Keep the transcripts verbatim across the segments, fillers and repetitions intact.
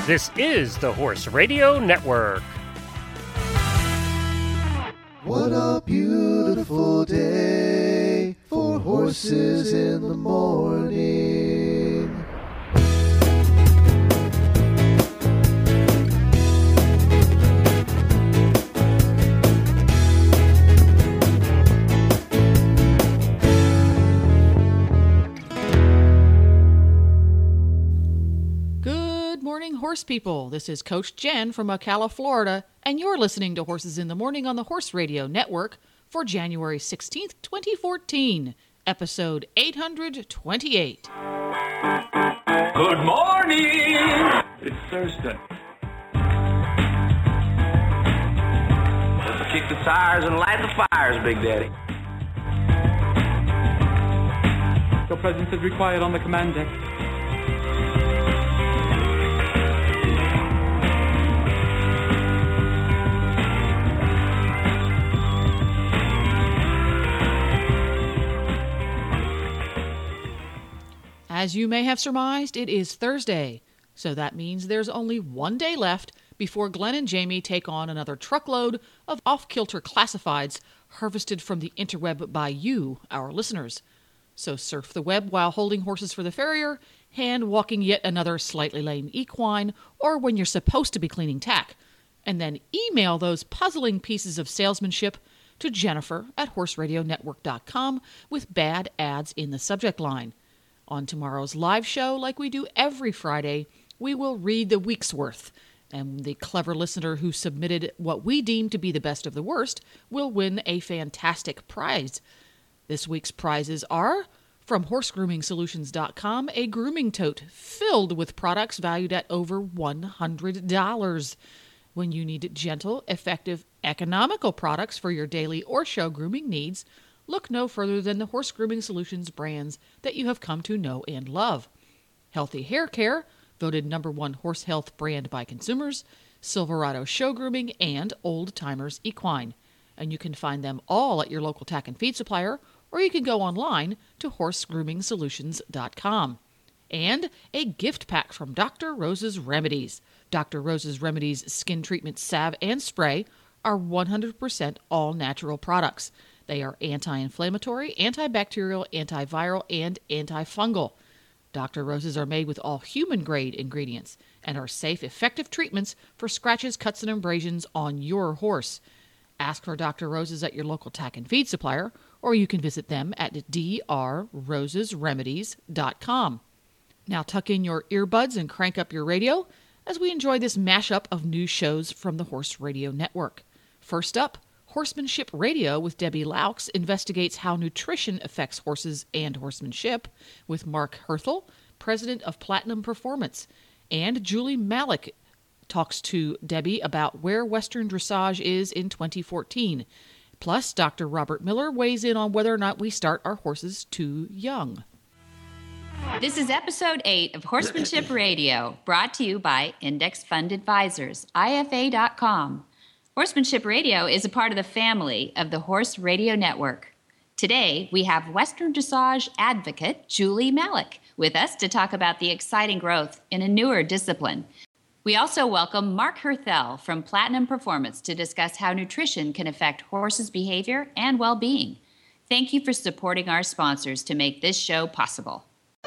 This is the Horse Radio Network. What a beautiful day for horses in the morning. Horse people, this is Coach Jen from Ocala, Florida, and you're listening to Horses in the Morning on the Horse Radio Network for January sixteenth, twenty fourteen, episode eight hundred twenty-eight. Good morning! It's Thursday. Let's kick the tires and light the fires, Big Daddy. Your presence is required on the command deck. As you may have surmised, it is Thursday, so that means there's only one day left before Glenn and Jamie take on another truckload of off-kilter classifieds harvested from the interweb by you, our listeners. So surf the web while holding horses for the farrier, hand walking yet another slightly lame equine, or when you're supposed to be cleaning tack, and then email those puzzling pieces of salesmanship to Jennifer at horse radio network dot com with bad ads in the subject line. On tomorrow's live show, like we do every Friday, we will read the week's worth, and the clever listener who submitted what we deem to be the best of the worst will win a fantastic prize. This week's prizes are, from horse grooming solutions dot com, a grooming tote filled with products valued at over one hundred dollars. When you need gentle, effective, economical products for your daily or show grooming needs, look no further than the Horse Grooming Solutions brands that you have come to know and love. Healthy Hair Care, voted number one horse health brand by consumers, Silverado Show Grooming, and Old Timers Equine. And you can find them all at your local tack and feed supplier, or you can go online to horse grooming solutions dot com. And a gift pack from Doctor Rose's Remedies. Doctor Rose's Remedies skin treatment salve and spray are one hundred percent all-natural products. They are anti-inflammatory, antibacterial, antiviral, and antifungal. Doctor Rose's are made with all human-grade ingredients and are safe, effective treatments for scratches, cuts, and abrasions on your horse. Ask for Doctor Rose's at your local tack and feed supplier, or you can visit them at d r roses remedies dot com. Now tuck in your earbuds and crank up your radio as we enjoy this mashup of new shows from the Horse Radio Network. First up, Horsemanship Radio with Debbie Laux investigates how nutrition affects horses and horsemanship with Mark Herthel, president of Platinum Performance. And Julie Malik talks to Debbie about where Western dressage is in twenty fourteen. Plus, Doctor Robert Miller weighs in on whether or not we start our horses too young. This is episode eight of Horsemanship Radio, brought to you by Index Fund Advisors, I F A dot com. Horsemanship Radio is a part of the family of the Horse Radio Network. Today, we have Western dressage advocate Julie Malik with us to talk about the exciting growth in a newer discipline. We also welcome Mark Herthel from Platinum Performance to discuss how nutrition can affect horses' behavior and well-being. Thank you for supporting our sponsors to make this show possible.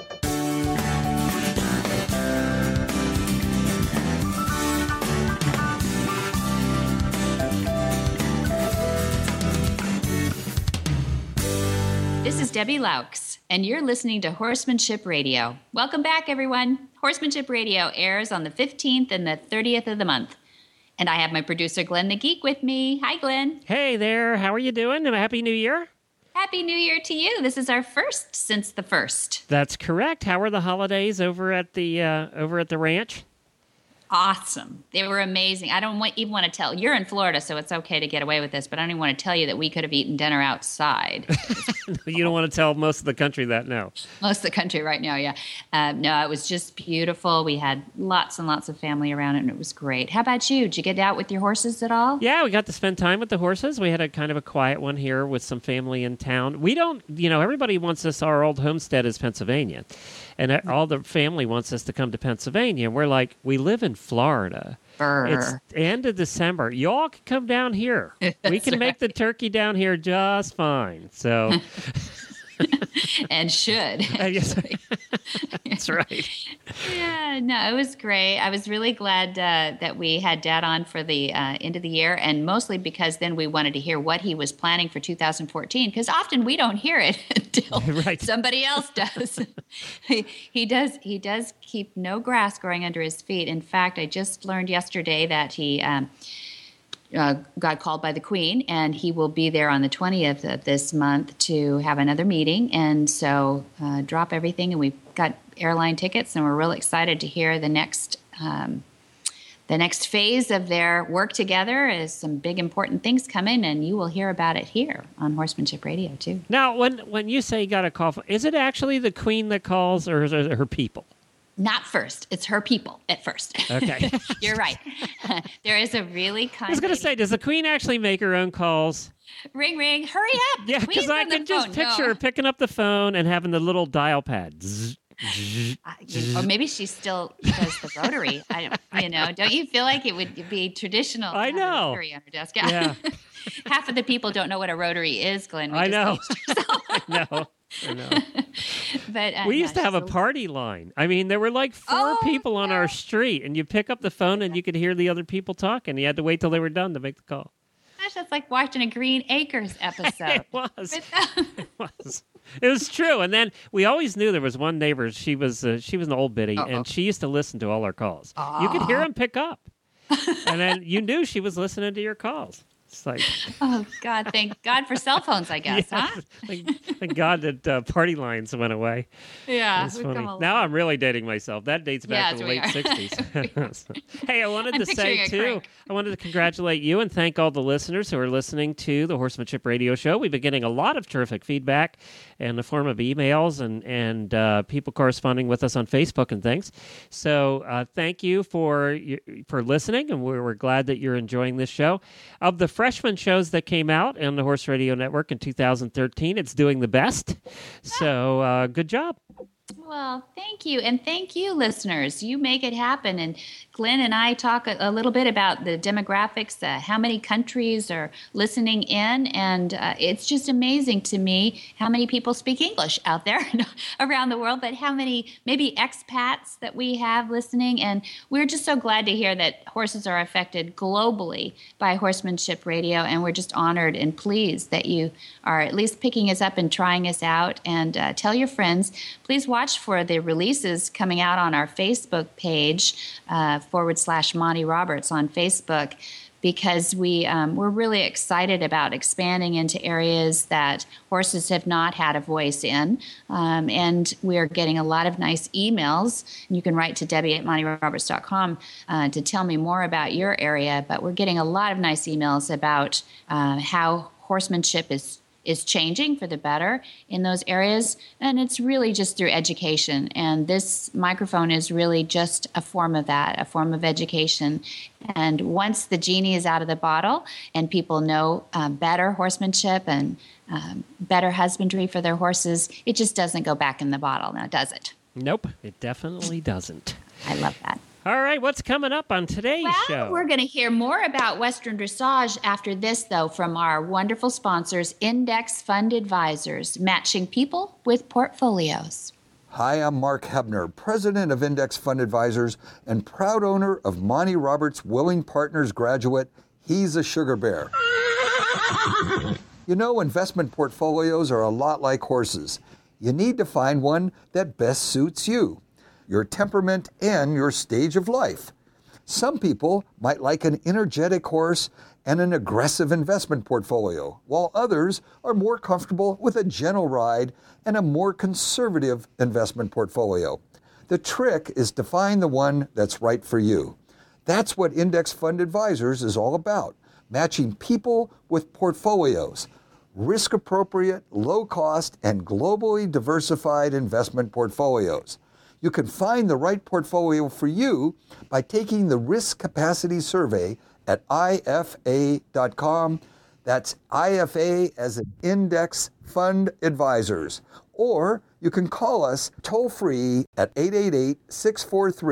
This is Debbie Laux, and you're listening to Horsemanship Radio. Welcome back, everyone. Horsemanship Radio airs on the fifteenth and the thirtieth of the month. And I have my producer, Glenn the Geek, with me. Hi, Glenn. Hey there. How are you doing? Happy New Year. Happy New Year to you. This is our first since the first. That's correct. How were the holidays over at the uh, over at the ranch? Awesome. They were amazing. I don't want, even want to tell. You're in Florida, so it's okay to get away with this, but I don't even want to tell you that we could have eaten dinner outside. You don't want to tell most of the country that, no. Most of the country right now, yeah. Uh, no, it was just beautiful. We had lots and lots of family around it, and it was great. How about you? Did you get out with your horses at all? Yeah, we got to spend time with the horses. We had a kind of a quiet one here with some family in town. We don't, you know, everybody wants us, our old homestead is Pennsylvania. And all the family wants us to come to Pennsylvania. We're like, we live in Florida. Brr. It's the end of December. Y'all can come down here. We can make the turkey down here just fine. So, and should. I guess that's right. Yeah, no, it was great. I was really glad uh, that we had Dad on for the uh, end of the year, and mostly because then we wanted to hear what he was planning for two thousand fourteen, because often we don't hear it until Right. somebody else does. he, he does. He does keep no grass growing under his feet. In fact, I just learned yesterday that he um, uh, got called by the Queen, and he will be there on the twentieth of this month to have another meeting. And so uh, drop everything, and we've got airline tickets, and we're really excited to hear the next um, the next phase of their work together. Is some big important things coming, and you will hear about it here on Horsemanship Radio too. Now, when when you say you got a call, from, is it actually the Queen that calls, or is it her people? Not first. It's her people at first. Okay. You're right. There is a really kind I was going to lady- say, does the Queen actually make her own calls? Ring, ring, hurry up. Yeah, Queen because I from the can just phone. picture No. her picking up the phone and having the little dial pad. Zzz, zzz. Uh, you- or maybe she still does the rotary. I don't, you know, don't you feel like it would be traditional? to I have a know. Rotary on her desk. Yeah. Half of the people don't know what a rotary is, Glenn. We I just know. aged ourselves. I know. I know. But uh, We no, used to have a she's party line. I mean, there were like four Oh, people on no. our street, and you pick up the phone and you could hear the other people talking. You had to wait till they were done to make the call. Gosh, that's like watching a Green Acres episode. It was. With- It was. It was true. And then we always knew there was one neighbor. She was uh, she was an old biddy, Uh-oh. and she used to listen to all our calls. You could hear them pick up, and then you knew she was listening to your calls. It's like, oh God, thank God for cell phones, I guess, yeah, huh? thank, thank God that uh, party lines went away. Yeah, It's we've funny. come a long Now I'm really dating myself. That dates back Yes, to the we late are. sixties. Hey, I wanted I'm to say, picturing a too, crank. I wanted to congratulate you and thank all the listeners who are listening to the Horsemanship Radio Show. We've been getting a lot of terrific feedback in the form of emails and, and uh, people corresponding with us on Facebook and things. So uh, thank you for for listening, and we're, we're glad that you're enjoying this show. Of the freshman shows that came out on the Horse Radio Network in two thousand thirteen, it's doing the best. So uh, good job. Well, thank you. And thank you, listeners. You make it happen. And Glenn and I talk a, a little bit about the demographics, uh, how many countries are listening in. And uh, it's just amazing to me how many people speak English out there around the world, but how many maybe expats that we have listening. And we're just so glad to hear that horses are affected globally by Horsemanship Radio. And we're just honored and pleased that you are at least picking us up and trying us out. And uh, tell your friends, please watch for the releases coming out on our Facebook page, uh, forward slash Monty Roberts on Facebook, because we, um, we're really excited about expanding into areas that horses have not had a voice in. Um, and we're getting a lot of nice emails. And you can write to Debbie at Monty Roberts dot com uh, to tell me more about your area. But we're getting a lot of nice emails about uh, how horsemanship is is changing for the better in those areas. And it's really just through education. And this microphone is really just a form of that, a form of education. And once the genie is out of the bottle and people know uh, better horsemanship and um, better husbandry for their horses, it just doesn't go back in the bottle now, does it? Nope, it definitely doesn't. I love that. All right, what's coming up on today's Well, show? we're going to hear more about Western Dressage after this, though, from our wonderful sponsors, Index Fund Advisors, matching people with portfolios. Hi, I'm Mark Hebner, president of Index Fund Advisors and proud owner of Monty Roberts Willing Partners graduate, He's a Sugar Bear. You know, investment portfolios are a lot like horses. You need to find one that best suits you, your temperament, and your stage of life. Some people might like an energetic horse and an aggressive investment portfolio, while others are more comfortable with a gentle ride and a more conservative investment portfolio. The trick is to find the one that's right for you. That's what Index Fund Advisors is all about, matching people with portfolios, risk-appropriate, low-cost, and globally diversified investment portfolios. You can find the right portfolio for you by taking the Risk Capacity Survey at I F A dot com. That's I F A as in Index Fund Advisors. Or you can call us toll-free at eight eight eight, six four three,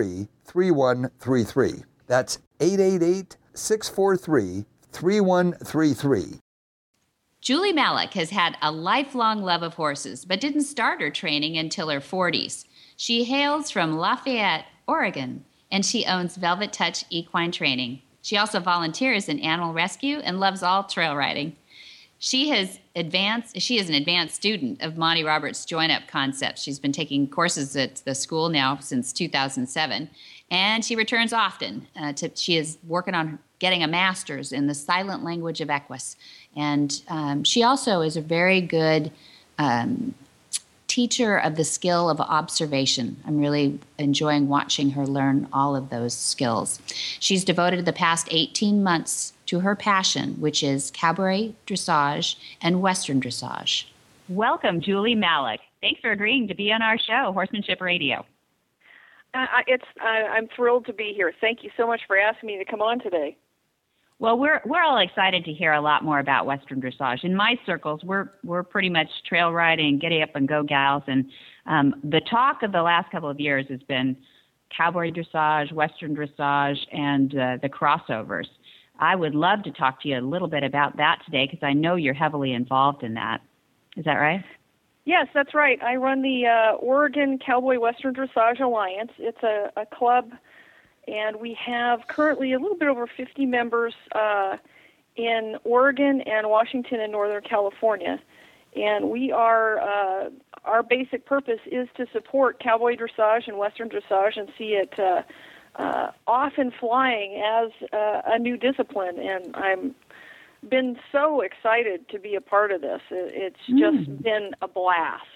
three one three three. That's eight eight eight, six four three, three one three three. Julie Malik has had a lifelong love of horses, but didn't start her training until her forties. She hails from Lafayette, Oregon, and she owns Velvet Touch Equine Training. She also volunteers in animal rescue and loves all trail riding. She has advanced. She is an advanced student of Monty Roberts' join-up concepts. She's been taking courses at the school now since two thousand seven, and she returns often. Uh, to, she is working on getting a master's in the silent language of Equus. And um, she also is a very good um, teacher of the skill of observation. I'm really enjoying watching her learn all of those skills. She's devoted the past eighteen months to her passion, which is cabaret dressage and Western dressage. Welcome, Julie Malik. Thanks for agreeing to be on our show, Horsemanship Radio. Uh, it's uh, I'm thrilled to be here. Thank you so much for asking me to come on today. Well, we're we're all excited to hear a lot more about Western dressage. In my circles, we're we're pretty much trail riding, giddy up and go gals, and um, the talk of the last couple of years has been cowboy dressage, Western dressage, and uh, the crossovers. I would love to talk to you a little bit about that today because I know you're heavily involved in that. Is that right? Yes, that's right. I run the uh, Oregon Cowboy Western Dressage Alliance. It's a, a club, and we have currently a little bit over fifty members uh, in Oregon and Washington and Northern California. And we are, uh, our basic purpose is to support cowboy dressage and Western dressage and see it uh, uh, off and flying as uh, a new discipline. And I'm been so excited to be a part of this. It's just mm. been a blast.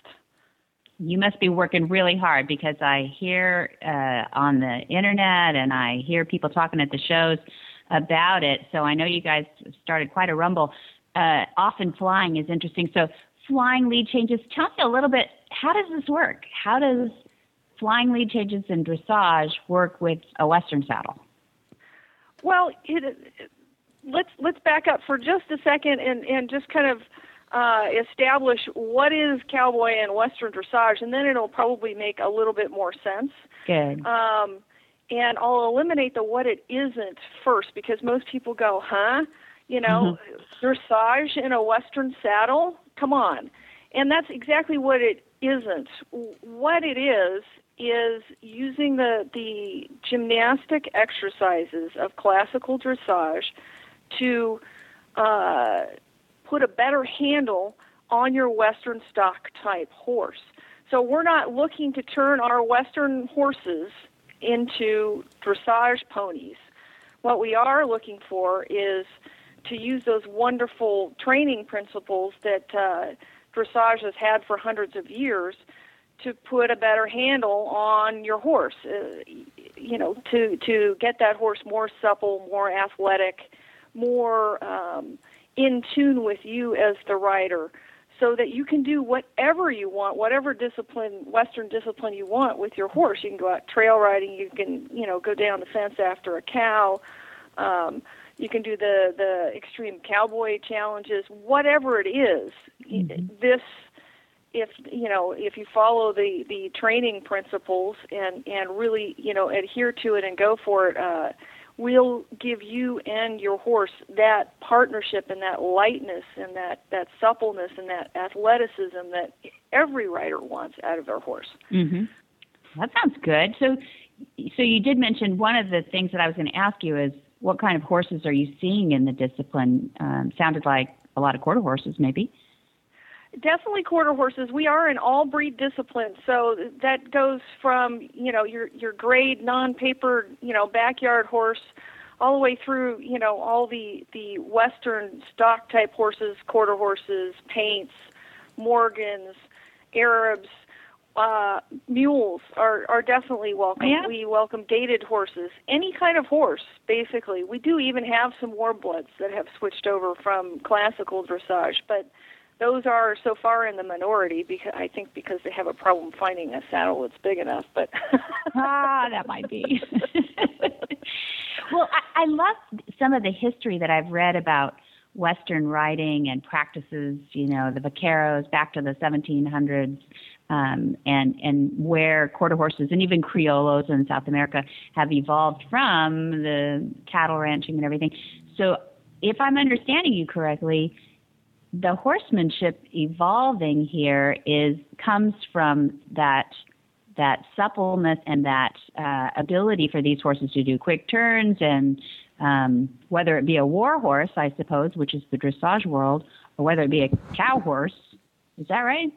You must be working really hard because I hear uh, on the internet and I hear people talking at the shows about it. So I know you guys started quite a rumble. Uh, often flying is interesting. So flying lead changes, tell me a little bit, how does this work? How does flying lead changes and dressage work with a Western saddle? Well, it, it, let's let's back up for just a second and, and just kind of uh, establish what is cowboy and Western dressage, and then it'll probably make a little bit more sense. Good. Um, and I'll eliminate the what it isn't first, because most people go, huh? You know, mm-hmm. dressage in a Western saddle? Come on. And that's exactly what it isn't. What it is is using the, the gymnastic exercises of classical dressage to uh, put a better handle on your Western stock type horse. So we're not looking to turn our Western horses into dressage ponies. What we are looking for is to use those wonderful training principles that uh, dressage has had for hundreds of years to put a better handle on your horse, uh, you know, to, to get that horse more supple, more athletic, more um, in tune with you as the rider, so that you can do whatever you want, whatever discipline, Western discipline you want with your horse. You can go out trail riding, you can, you know, go down the fence after a cow, um, you can do the, the extreme cowboy challenges, whatever it is. Mm-hmm. This, if, you know, if you follow the, the training principles and, and really, you know, adhere to it and go for it, uh, we'll give you and your horse that partnership and that lightness and that, that suppleness and that athleticism that every rider wants out of their horse. Mm-hmm. That sounds good. So, so you did mention one of the things that I was going to ask you is what kind of horses are you seeing in the discipline? Um, sounded like a lot of quarter horses, maybe. Definitely quarter horses. We are an all-breed discipline, so that goes from, you know, your your grade, non-papered, you know, backyard horse, all the way through, you know, all the, the Western stock-type horses, quarter horses, paints, Morgans, Arabs, uh, mules are, are definitely welcome. Yeah. We welcome gaited horses, any kind of horse, basically. We do even have some warbloods that have switched over from classical dressage, but those are so far in the minority, because I think because they have a problem finding a saddle that's big enough. But ah, that might be. Well, I, I love some of the history that I've read about Western riding and practices. You know, the vaqueros back to the seventeen hundreds. um, and and where quarter horses and even criollos in South America have evolved from the cattle ranching and everything. So if I'm understanding you correctly, the horsemanship evolving here is comes from that that suppleness and that uh, ability for these horses to do quick turns, and um, whether it be a war horse, I suppose, which is the dressage world, or whether it be a cow horse. Is that right?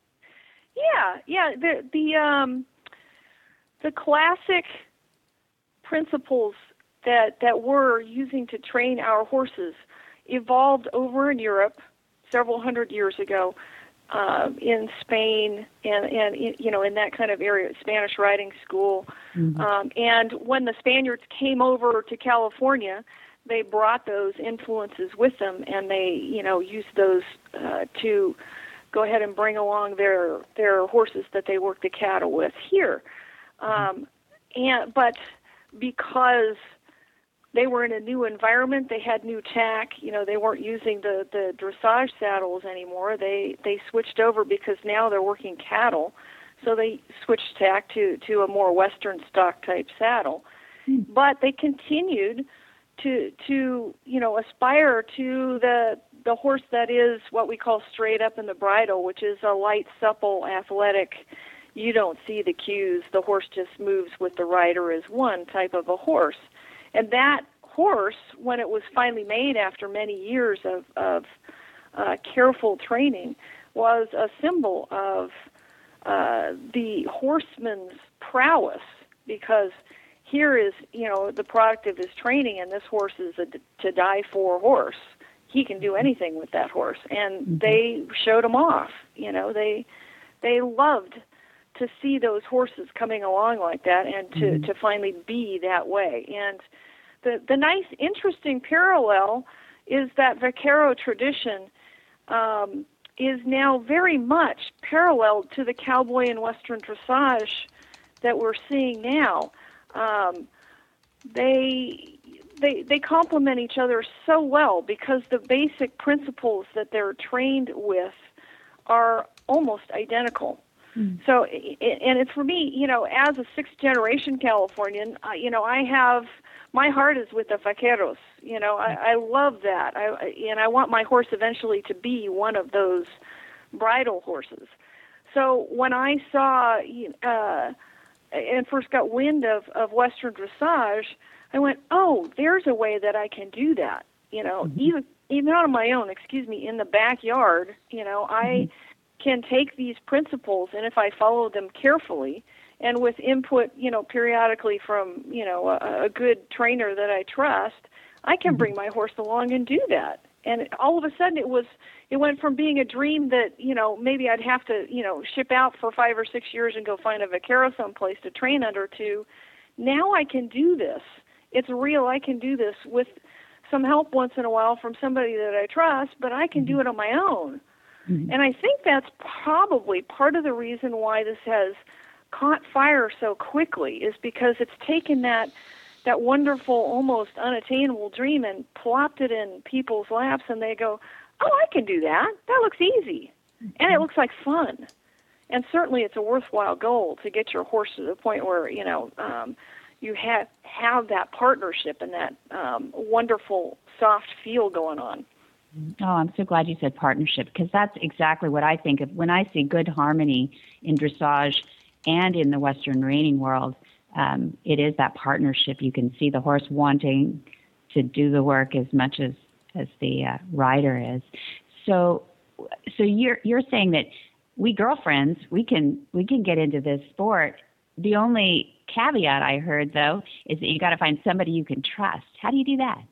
Yeah, yeah. The the um, the classic principles that that we're using to train our horses evolved over in Europe several hundred years ago, uh, in Spain and and you know in that kind of area, Spanish riding school. Mm-hmm. Um, and when the Spaniards came over to California, they brought those influences with them, and they you know used those uh, to go ahead and bring along their their horses that they work the cattle with here. Um, and but because they were in a new environment, they had new tack, you know, they weren't using the, the dressage saddles anymore. They they switched over because now they're working cattle, so they switched tack to, to a more Western stock type saddle. Hmm. But they continued to to you know aspire to the the horse that is what we call straight up in the bridle, which is a light, supple, athletic. You don't see the cues. The horse just moves with the rider as one type of a horse. And that horse, when it was finally made after many years of, of uh, careful training, was a symbol of uh, the horseman's prowess, because here is, you know, the product of his training, and this horse is a to die for horse. He can do anything with that horse, and mm-hmm. they showed him off. You know, they they loved to see those horses coming along like that, and to, mm-hmm. to finally be that way. And the the nice, interesting parallel is that vaquero tradition um, is now very much paralleled to the cowboy and Western dressage that we're seeing now. Um, they they they complement each other so well, because the basic principles that they're trained with are almost identical. Mm. So, and it's for me, you know, as a sixth generation Californian, uh, you know, I have, my heart is with the vaqueros. You know, I, I love that. I, and I want my horse eventually to be one of those bridle horses. So when I saw, uh, and first got wind of, of Western dressage, I went, oh, there's a way that I can do that. You know, mm-hmm. even even on my own, excuse me, in the backyard, you know, I mm-hmm. can take these principles, and if I follow them carefully and with input, you know, periodically from, you know, a, a good trainer that I trust, I can mm-hmm. bring my horse along and do that. And all of a sudden it was, it went from being a dream that, you know, maybe I'd have to, you know, ship out for five or six years and go find a vaquero someplace to train under, to now I can do this. It's real. I can do this with some help once in a while from somebody that I trust, but I can do it on my own. Mm-hmm. And I think that's probably part of the reason why this has caught fire so quickly, is because it's taken that that wonderful, almost unattainable dream and plopped it in people's laps, and they go, oh, I can do that. That looks easy. And it looks like fun. And certainly it's a worthwhile goal to get your horse to the point where, you know, um, you have, have that partnership and that um, wonderful, soft feel going on. Oh, I'm so glad you said partnership, because that's exactly what I think of when I see good harmony in dressage and in the Western reining world. Um, it is that partnership. You can see the horse wanting to do the work as much as, as the uh, rider is. So, so you're you're saying that we girlfriends, we can we can get into this sport. The only caveat I heard, though, is that you got to find somebody you can trust. How do you do that?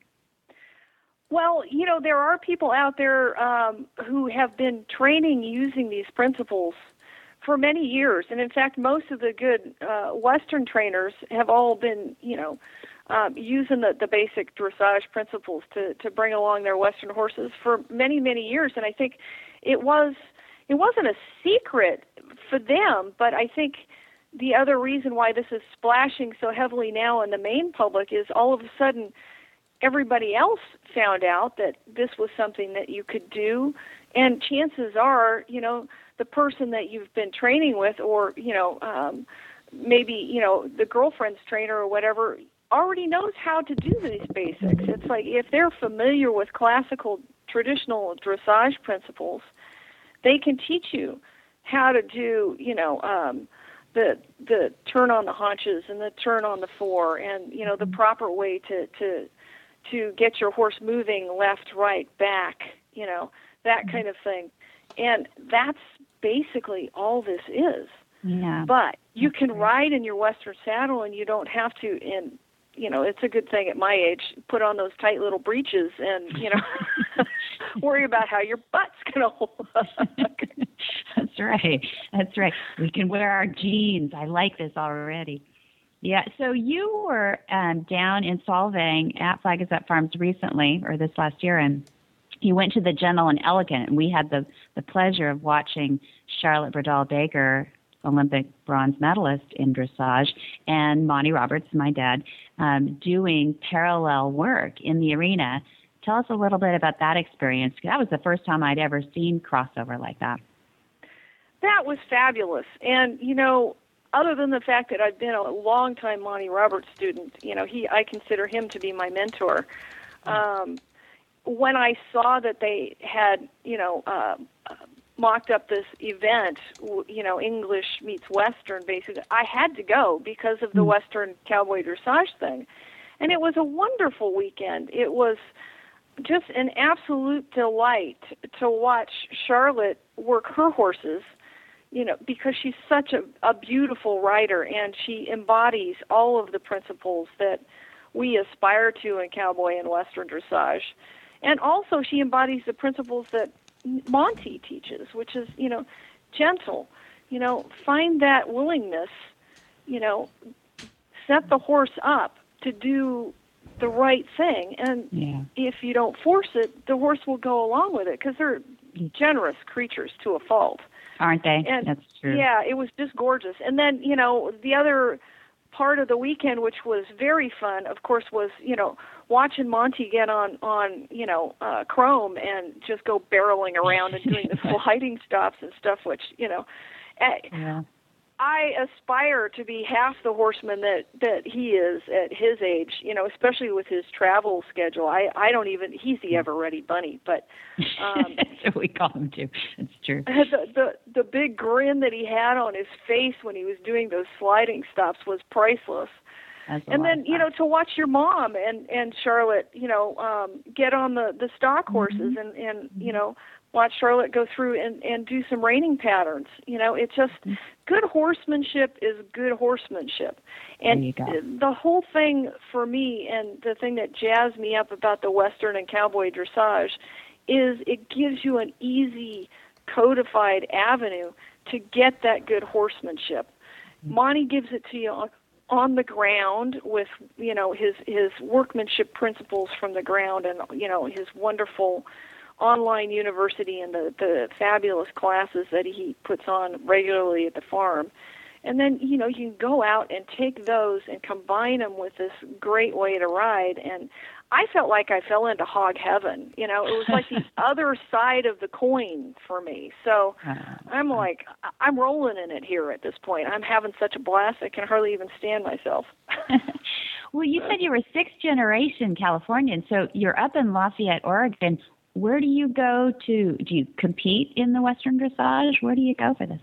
Well, you know, there are people out there um, who have been training using these principles for many years. And in fact, most of the good uh, Western trainers have all been, you know, um, using the, the basic dressage principles to, to bring along their Western horses for many, many years. And I think it was, it wasn't a secret for them, but I think the other reason why this is splashing so heavily now in the main public is all of a sudden everybody else found out that this was something that you could do. And chances are, you know, the person that you've been training with, or, you know, um, maybe, you know, the girlfriend's trainer or whatever, already knows how to do these basics. It's like if they're familiar with classical, traditional dressage principles, they can teach you how to do, you know, um, the the turn on the haunches and the turn on the fore, and, you know, the proper way to to to get your horse moving left, right, back, you know, that kind of thing. And that's basically all this is. Yeah. But you can ride in your Western saddle, and you don't have to, and, you know, it's a good thing at my age, put on those tight little breeches and, you know, worry about how your butt's going to hold up. That's right. That's right. We can wear our jeans. I like this already. Yeah. So you were um, down in Solvang at Flag Is Up Farms recently, or this last year, and you went to the Gentle and Elegant, and we had the, the pleasure of watching Charlotte Bradall Baker, Olympic bronze medalist in dressage, and Monty Roberts, my dad, um, doing parallel work in the arena. Tell us a little bit about that experience. That was the first time I'd ever seen crossover like that. That was fabulous. And, you know, other than the fact that I've been a long-time Monty Roberts student, you know, he I consider him to be my mentor. Um, when I saw that they had, you know, uh, mocked up this event, you know, English meets Western, basically, I had to go because of the mm. Western cowboy dressage thing. And it was a wonderful weekend. It was just an absolute delight to watch Charlotte work her horses, you know, because she's such a, a beautiful rider, and she embodies all of the principles that we aspire to in cowboy and Western dressage. And also she embodies the principles that Monty teaches, which is, you know, gentle, you know, find that willingness, you know, set the horse up to do the right thing. And yeah. if you don't force it, the horse will go along with it, because they're generous creatures to a fault. Aren't they? And that's true. Yeah, it was just gorgeous. And then, you know, the other part of the weekend, which was very fun, of course, was, you know, watching Monty get on, on you know, uh, chrome and just go barreling around and doing the sliding stops and stuff, which, you know, yeah. I aspire to be half the horseman that, that he is at his age, you know, especially with his travel schedule. I, I don't even, he's the ever-ready bunny, but... Um, That's what we call him, too. That's true. The, the, the big grin that he had on his face when he was doing those sliding stops was priceless. And then, you know, to watch your mom and, and Charlotte, you know, um, get on the, the stock horses mm-hmm. and, and, you know, watch Charlotte go through and, and do some reining patterns. You know, it's just good horsemanship is good horsemanship. And the whole thing for me, and the thing that jazzed me up about the Western and cowboy dressage, is it gives you an easy codified avenue to get that good horsemanship. Mm-hmm. Monty gives it to you on, on the ground with, you know, his, his workmanship principles from the ground, and, you know, his wonderful online university and the, the fabulous classes that he puts on regularly at the farm. And then, you know, you can go out and take those and combine them with this great way to ride. And I felt like I fell into hog heaven. You know, it was like the other side of the coin for me. So I'm like, I'm rolling in it here at this point. I'm having such a blast, I can hardly even stand myself. Well, you said you were sixth generation Californian, so you're up in Lafayette, Oregon. Where do you go to? Do you compete in the Western dressage? Where do you go for this?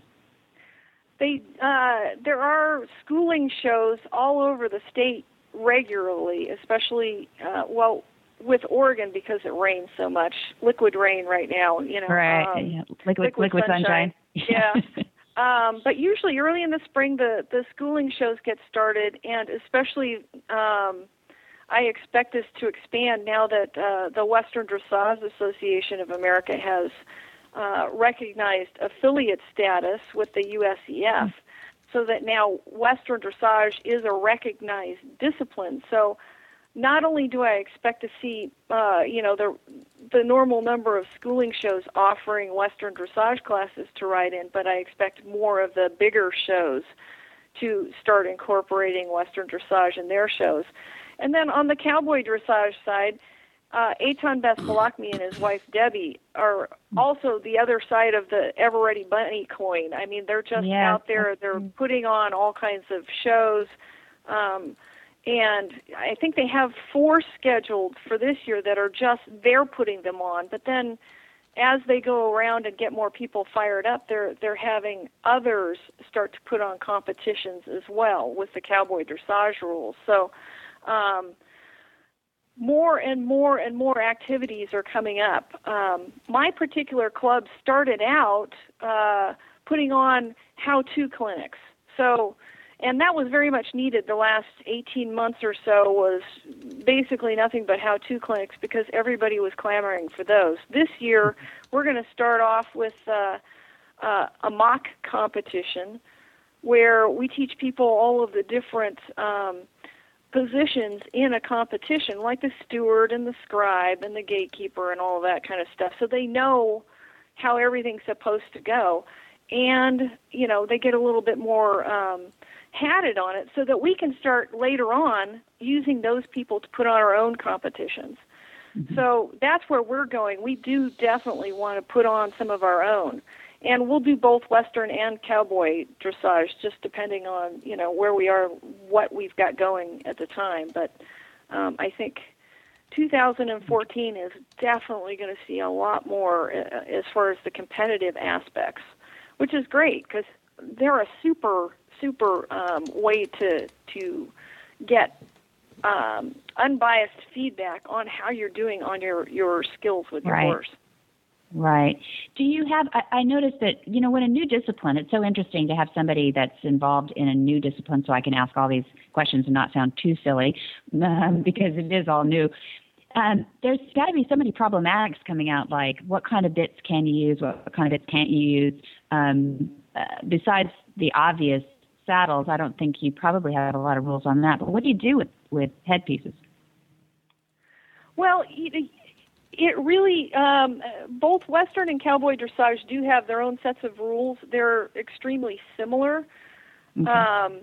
They uh, there are schooling shows all over the state regularly, especially uh, well with Oregon because it rains so much. Liquid rain right now, you know. Right. Um, yeah. Liquid, liquid, liquid sunshine. sunshine. Yeah. um, but usually early in the spring, the the schooling shows get started, and especially. Um, I expect this to expand now that uh, the Western Dressage Association of America has uh, recognized affiliate status with the U S E F, mm-hmm. so that now Western Dressage is a recognized discipline. So not only do I expect to see, uh, you know, the the normal number of schooling shows offering Western Dressage classes to ride in, but I expect more of the bigger shows to start incorporating Western Dressage in their shows. And then on the cowboy dressage side, uh, Eitan Besbalakmi and his wife Debbie are also the other side of the Ever Ready Bunny coin. I mean, they're just yes. out there. They're putting on all kinds of shows. Um, and I think they have four scheduled for this year that are just, they're putting them on. But then as they go around and get more people fired up, they're they're having others start to put on competitions as well with the cowboy dressage rules. So um, more and more and more activities are coming up. Um, my particular club started out uh, putting on how-to clinics. So, and that was very much needed. The last eighteen months or so was basically nothing but how-to clinics because everybody was clamoring for those. This year, we're going to start off with uh, uh, a mock competition where we teach people all of the different um, positions in a competition, like the steward and the scribe and the gatekeeper and all of that kind of stuff, so they know how everything's supposed to go. And, you know, they get a little bit more um, hatted on it so that we can start later on using those people to put on our own competitions. Mm-hmm. So that's where we're going. We do definitely want to put on some of our own. And we'll do both Western and cowboy dressage, just depending on, you know, where we are, what we've got going at the time. But um, I think two thousand fourteen is definitely going to see a lot more uh, as far as the competitive aspects, which is great because they're a super, super um, way to to get um, unbiased feedback on how you're doing on your, your skills with your right. horse. Right. Do you have, I, I noticed that, you know, when a new discipline, it's so interesting to have somebody that's involved in a new discipline so I can ask all these questions and not sound too silly um, because it is all new. Um, there's got to be so many problematics coming out, like what kind of bits can you use, what kind of bits can't you use? Um, uh, besides the obvious saddles, I don't think you probably have a lot of rules on that. But what do you do with, with headpieces? Well, it, it really, um, both Western and cowboy dressage do have their own sets of rules. They're extremely similar. Okay. Um,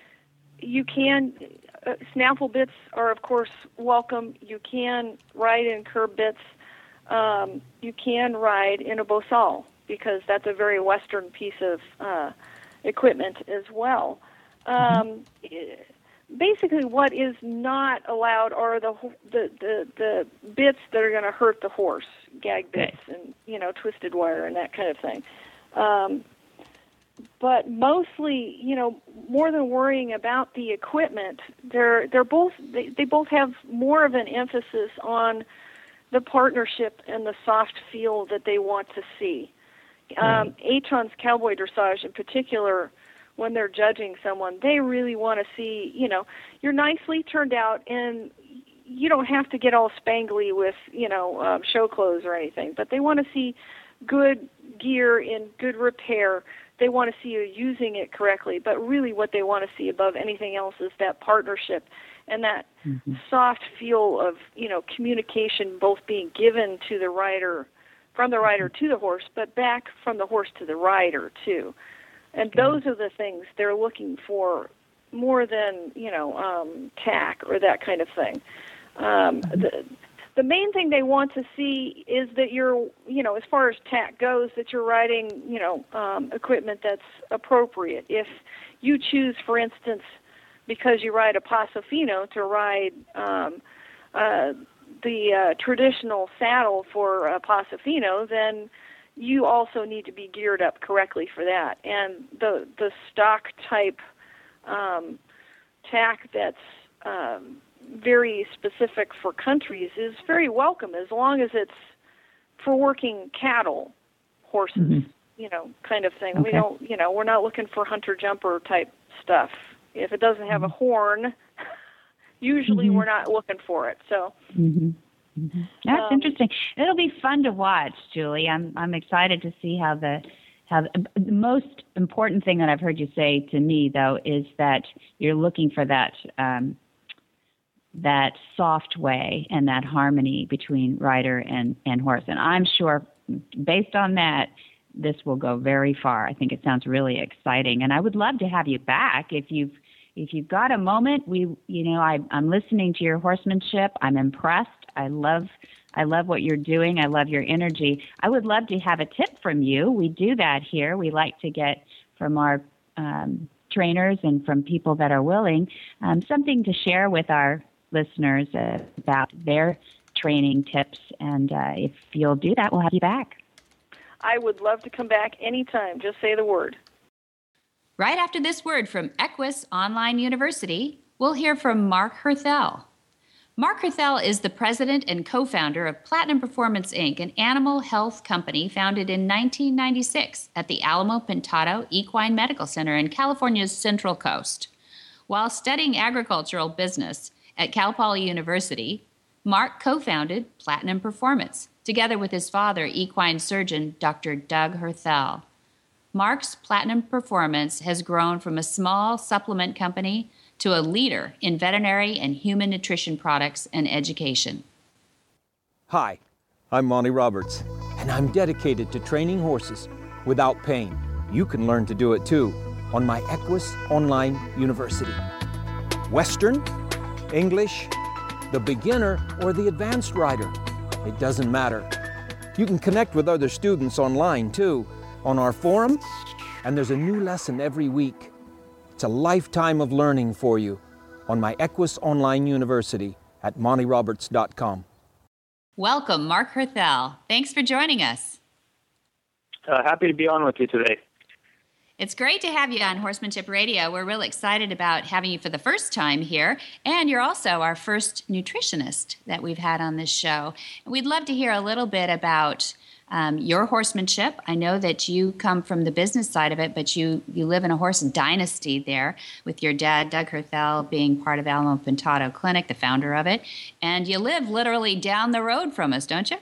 you can... Uh, snaffle bits are, of course, welcome. You can ride in curb bits. Um, you can ride in a bosal because that's a very Western piece of uh, equipment as well. Um, mm-hmm. Basically, what is not allowed are the the, the, the bits that are going to hurt the horse, gag bits okay. and, you know, twisted wire and that kind of thing. Um, But mostly, you know, more than worrying about the equipment, they're they're both they, they both have more of an emphasis on the partnership and the soft feel that they want to see. Um, Eitan's cowboy dressage, in particular, when they're judging someone, they really want to see, you know, you're nicely turned out, and you don't have to get all spangly with, you know, um, show clothes or anything, but they want to see good gear in good repair. They want to see you using it correctly, but really what they want to see above anything else is that partnership and that mm-hmm. soft feel of, you know, communication both being given to the rider, from the rider to the horse, but back from the horse to the rider too. And okay. those are the things they're looking for more than, you know, um, tack or that kind of thing. Um, mm-hmm. the, The main thing they want to see is that you're, you know, as far as tack goes, that you're riding, you know, um, equipment that's appropriate. If you choose, for instance, because you ride a Paso Fino, to ride um, uh, the uh, traditional saddle for a Paso Fino, then you also need to be geared up correctly for that. And the the stock type um, tack that's um, very specific for countries is very welcome as long as it's for working cattle horses, mm-hmm. you know, kind of thing. Okay. We don't, you know, we're not looking for hunter jumper type stuff. If it doesn't have mm-hmm. a horn, usually mm-hmm. we're not looking for it. So mm-hmm. Mm-hmm. That's um, interesting. It'll be fun to watch, Julie. I'm I'm excited to see how the how the, the most important thing that I've heard you say to me though is that you're looking for that um, that soft way and that harmony between rider and, and horse. And I'm sure based on that, this will go very far. I think it sounds really exciting. And I would love to have you back if you've if you've got a moment, we, you know, I, I'm listening to your horsemanship. I'm impressed. I love, I love what you're doing. I love your energy. I would love to have a tip from you. We do that here. We like to get from our um, trainers and from people that are willing um, something to share with our listeners uh, about their training tips. And uh, if you'll do that, we'll have you back. I would love to come back anytime. Just say the word. Right after this word from Equus Online University, we'll hear from Mark Herthel. Mark Herthel is the president and co-founder of Platinum Performance, Incorporated, an animal health company founded in nineteen ninety-six at the Alamo Pintado Equine Medical Center in California's Central Coast. While studying agricultural business at Cal Poly University, Mark co-founded Platinum Performance, together with his father, equine surgeon Doctor Doug Herthel. Mark's Platinum Performance has grown from a small supplement company to a leader in veterinary and human nutrition products and education. Hi, I'm Monty Roberts, and I'm dedicated to training horses without pain. You can learn to do it too on my Equus Online University. Western, English, the beginner, or the advanced rider, it doesn't matter. You can connect with other students online too, on our forum, and there's a new lesson every week. It's a lifetime of learning for you on my Equus Online University at monty roberts dot com. Welcome, Mark Herthel. Thanks for joining us. Uh, happy to be on with you today. It's great to have you on Horsemanship Radio. We're really excited about having you for the first time here, and you're also our first nutritionist that we've had on this show. And we'd love to hear a little bit about Um, your horsemanship. I know that you come from the business side of it, but you, you live in a horse dynasty there with your dad, Doug Herthel, being part of Alamo Pintado Clinic, the founder of it. And you live literally down the road from us, don't you?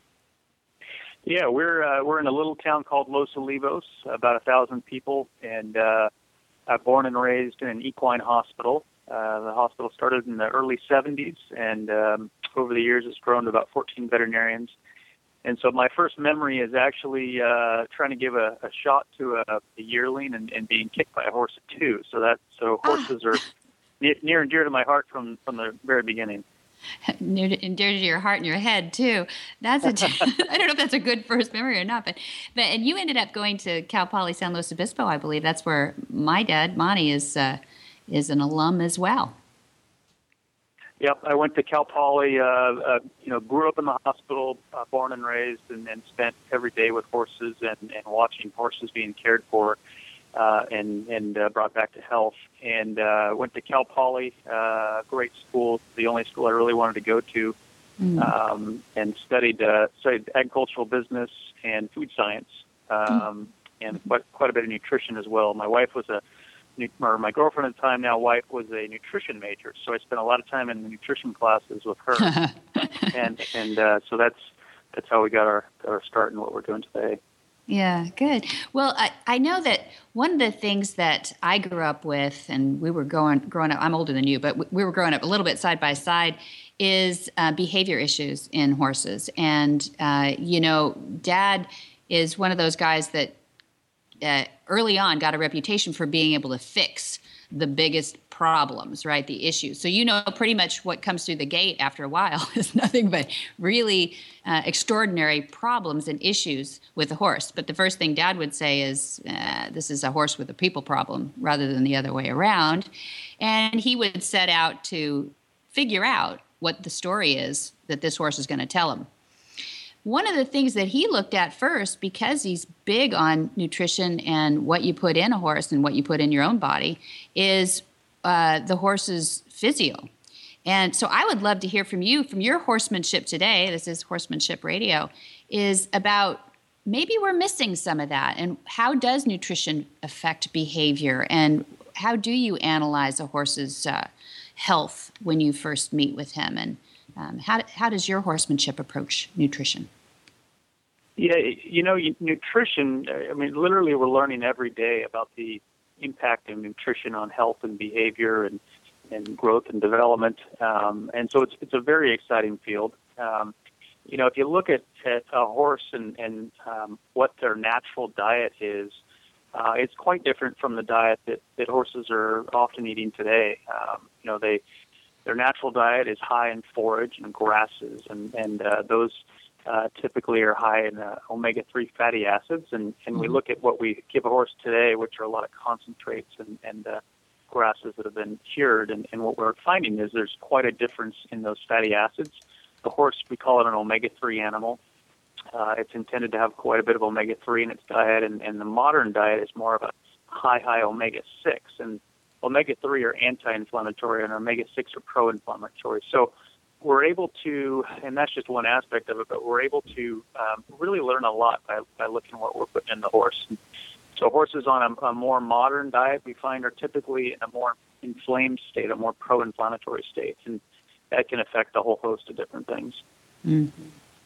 Yeah, we're uh, we're in a little town called Los Olivos, about a thousand people, and uh, I'm born and raised in an equine hospital. Uh, the hospital started in the early seventies, and um, over the years it's grown to about fourteen veterinarians. And so my first memory is actually uh, trying to give a, a shot to a, a yearling and, and being kicked by a horse at two. So that so horses ah. are near, near and dear to my heart from, from the very beginning. Near to, and dear to your heart and your head too. That's a t- I don't know if that's a good first memory or not, but but and you ended up going to Cal Poly San Luis Obispo, I believe. That's where my dad, Monty, is uh, is an alum as well. Yep, I went to Cal Poly, uh, uh, you know, grew up in the hospital, uh, born and raised, and, and spent every day with horses and, and watching horses being cared for uh, and, and uh, brought back to health. And uh, went to Cal Poly, uh, great school, the only school I really wanted to go to, mm. um, and studied, uh, studied agricultural business and food science, um, mm. and quite, quite a bit of nutrition as well. My wife was a or my girlfriend at the time, now wife, was a nutrition major, so I spent a lot of time in the nutrition classes with her, and and uh, so that's that's how we got our got our start in what we're doing today. Yeah, good. Well, I, I know that one of the things that I grew up with, and we were growing growing up. I'm older than you, but we were growing up a little bit side by side. Is uh, behavior issues in horses, and uh, you know, Dad is one of those guys that. Uh, early on got a reputation for being able to fix the biggest problems, right, the issues. So you know pretty much what comes through the gate after a while is nothing but really uh, extraordinary problems and issues with the horse. But the first thing Dad would say is, uh, this is a horse with a people problem rather than the other way around. And he would set out to figure out what the story is that this horse is going to tell him. One of the things that he looked at first, because he's big on nutrition and what you put in a horse and what you put in your own body, is uh, the horse's physio. And so I would love to hear from you, from your horsemanship today, this is Horsemanship Radio, is about maybe we're missing some of that. And how does nutrition affect behavior? And how do you analyze a horse's uh, health when you first meet with him? And um, how, how does your horsemanship approach nutrition? Yeah, you know, nutrition, I mean, literally we're learning every day about the impact of nutrition on health and behavior and, and growth and development. Um, and so it's it's a very exciting field. Um, you know, if you look at, at a horse and, and um, what their natural diet is, uh, it's quite different from the diet that, that horses are often eating today. Um, you know, they their natural diet is high in forage and grasses, and and uh, those uh, typically are high in uh, omega three fatty acids. And, and we look at what we give a horse today, which are a lot of concentrates and and uh, grasses that have been cured. And, and what we're finding is there's quite a difference in those fatty acids. The horse, we call it an omega three animal. Uh, it's intended to have quite a bit of omega three in its diet, and, and the modern diet is more of a high, high omega six. And omega three are anti-inflammatory, and omega six are pro-inflammatory. So we're able to, and that's just one aspect of it, but we're able to um, really learn a lot by, by looking at what we're putting in the horse. So horses on a, a more modern diet, we find, are typically in a more inflamed state, a more pro-inflammatory state, and that can affect a whole host of different things. Mm-hmm.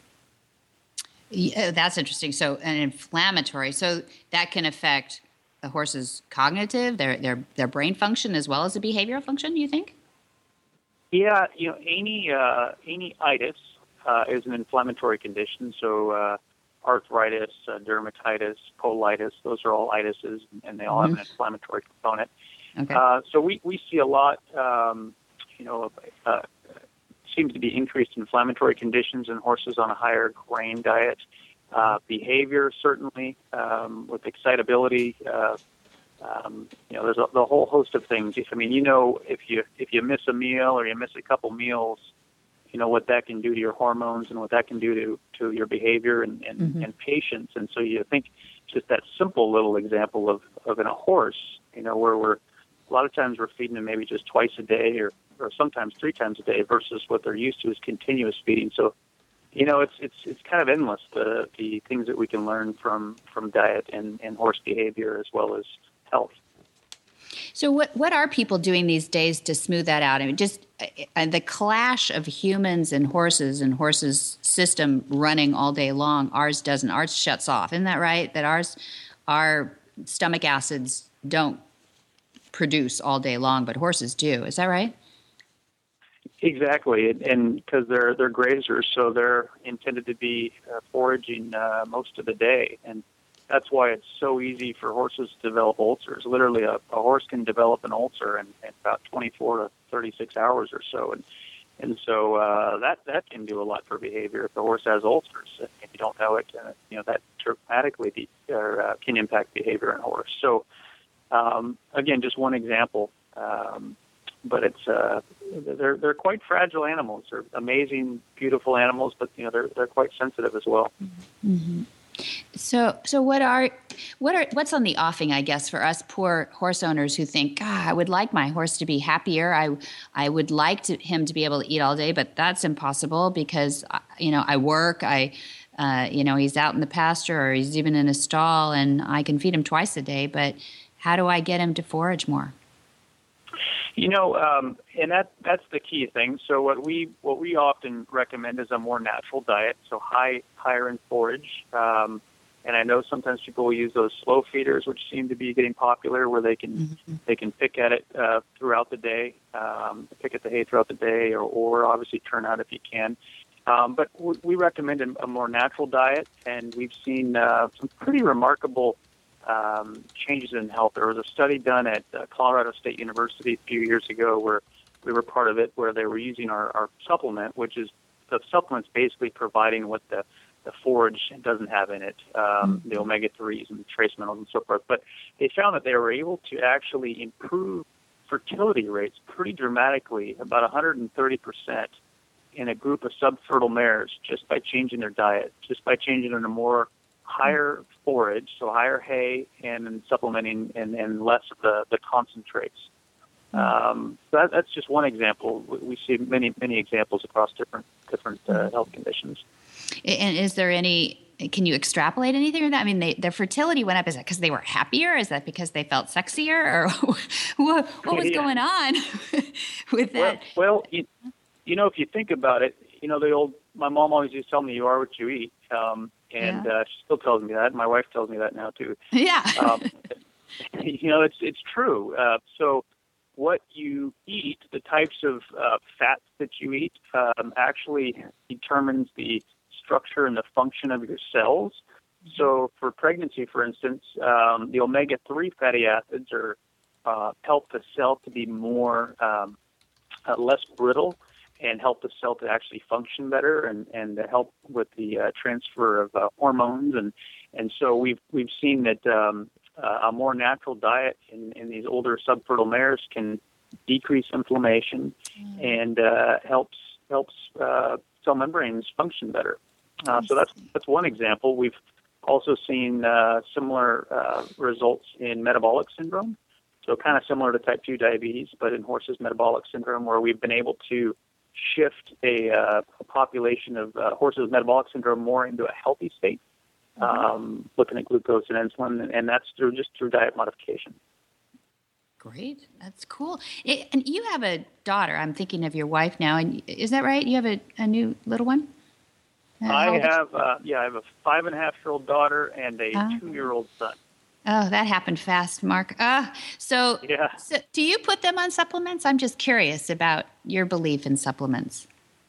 Yeah, that's interesting. So an inflammatory, so that can affect the horse's cognitive, their their their brain function, as well as the behavioral function, you think? Yeah, you know, any uh, any itis uh, is an inflammatory condition. So uh, arthritis, uh, dermatitis, colitis, those are all itises, and they all mm-hmm. have an inflammatory component. Okay. Uh, so we, we see a lot, um, you know, uh, seems to be increased inflammatory conditions in horses on a higher grain diet. Uh, behavior, certainly, um, with excitability. Uh, um, you know, there's a, the whole host of things. I mean, you know, if you if you miss a meal or you miss a couple meals, you know what that can do to your hormones and what that can do to, to your behavior and, and, mm-hmm. and patience. And so you think just that simple little example of, of in a horse, you know, where we're a lot of times we're feeding them maybe just twice a day or, or sometimes three times a day versus what they're used to is continuous feeding. So, you know, it's it's it's kind of endless, the the things that we can learn from, from diet and, and horse behavior as well as health. So what what are people doing these days to smooth that out? I mean, just uh, the clash of humans and horses and horses' system running all day long. Ours doesn't. Ours shuts off. Isn't that right? That ours, our stomach acids don't produce all day long, but horses do. Is that right? Exactly, and because they're they're grazers, so they're intended to be uh, foraging uh, most of the day, and that's why it's so easy for horses to develop ulcers. Literally, a, a horse can develop an ulcer in, in about twenty-four to thirty-six hours or so, and and so uh, that that can do a lot for behavior. If the horse has ulcers, if you don't know it, uh, you know that dramatically be, or, uh, can impact behavior in a horse. So um, again, just one example. Um, But it's uh, they're they're quite fragile animals. They're amazing, beautiful animals, but you know they're they're quite sensitive as well. Mm-hmm. So so what are what are what's on the offing? I guess for us poor horse owners who think, God, I would like my horse to be happier. I I would like to, him to be able to eat all day, but that's impossible because you know I work. I uh, you know he's out in the pasture or he's even in a stall, and I can feed him twice a day. But how do I get him to forage more? You know, um, and that that's the key thing. So what we what we often recommend is a more natural diet, so high higher in forage. Um, and I know sometimes people will use those slow feeders, which seem to be getting popular, where they can mm-hmm. they can pick at it uh, throughout the day, um, pick at the hay throughout the day, or, or obviously turn out if you can. Um, but w- we recommend a, a more natural diet, and we've seen uh, some pretty remarkable Um, changes in health. There was a study done at uh, Colorado State University a few years ago where we were part of it, where they were using our, our supplement, which is the supplement's basically providing what the, the forage doesn't have in it, um, mm-hmm. the omega threes and the trace minerals and so forth. But they found that they were able to actually improve fertility rates pretty dramatically, about one hundred thirty percent in a group of subfertile mares just by changing their diet, just by changing in a more higher forage, so higher hay, and supplementing and, and less of the, the concentrates. Um, so that, that's just one example. We, we see many, many examples across different different uh, health conditions. And is there any, can you extrapolate anything from that? I mean, they, their fertility went up. Is that because they were happier? Is that because they felt sexier? Or what, what was yeah. going on with that? Well, well you, you know, if you think about it, you know, the old, my mom always used to tell me, you are what you eat. Um, And yeah. uh, she still tells me that. My wife tells me that now too. Yeah. um, you know, it's it's true. Uh, so, what you eat, the types of uh, fats that you eat, um, actually determines the structure and the function of your cells. So for pregnancy, for instance, um, the omega three fatty acids are uh, help the cell to be more um, uh, less brittle and help the cell to actually function better and, and to help with the uh, transfer of uh, hormones. And, and so we've we've seen that um, uh, a more natural diet in, in these older subfertile mares can decrease inflammation mm. and uh, helps helps uh, cell membranes function better. Uh, so that's that's one example. We've also seen uh, similar uh, results in metabolic syndrome. So kind of similar to type two diabetes, but in horses metabolic syndrome, where we've been able to shift a, uh, a population of uh, horses with metabolic syndrome more into a healthy state, um, looking at glucose and insulin, and, and that's through just through diet modification. Great. That's cool. It, and you have a daughter. I'm thinking of your wife now. And is that right? You have a, a new little one? Uh, I have, uh, yeah, I have a five and a half year old daughter and a oh. two year old son. Oh, that happened fast, Mark. Uh, so, yeah. so do you put them on supplements? I'm just curious about your belief in supplements.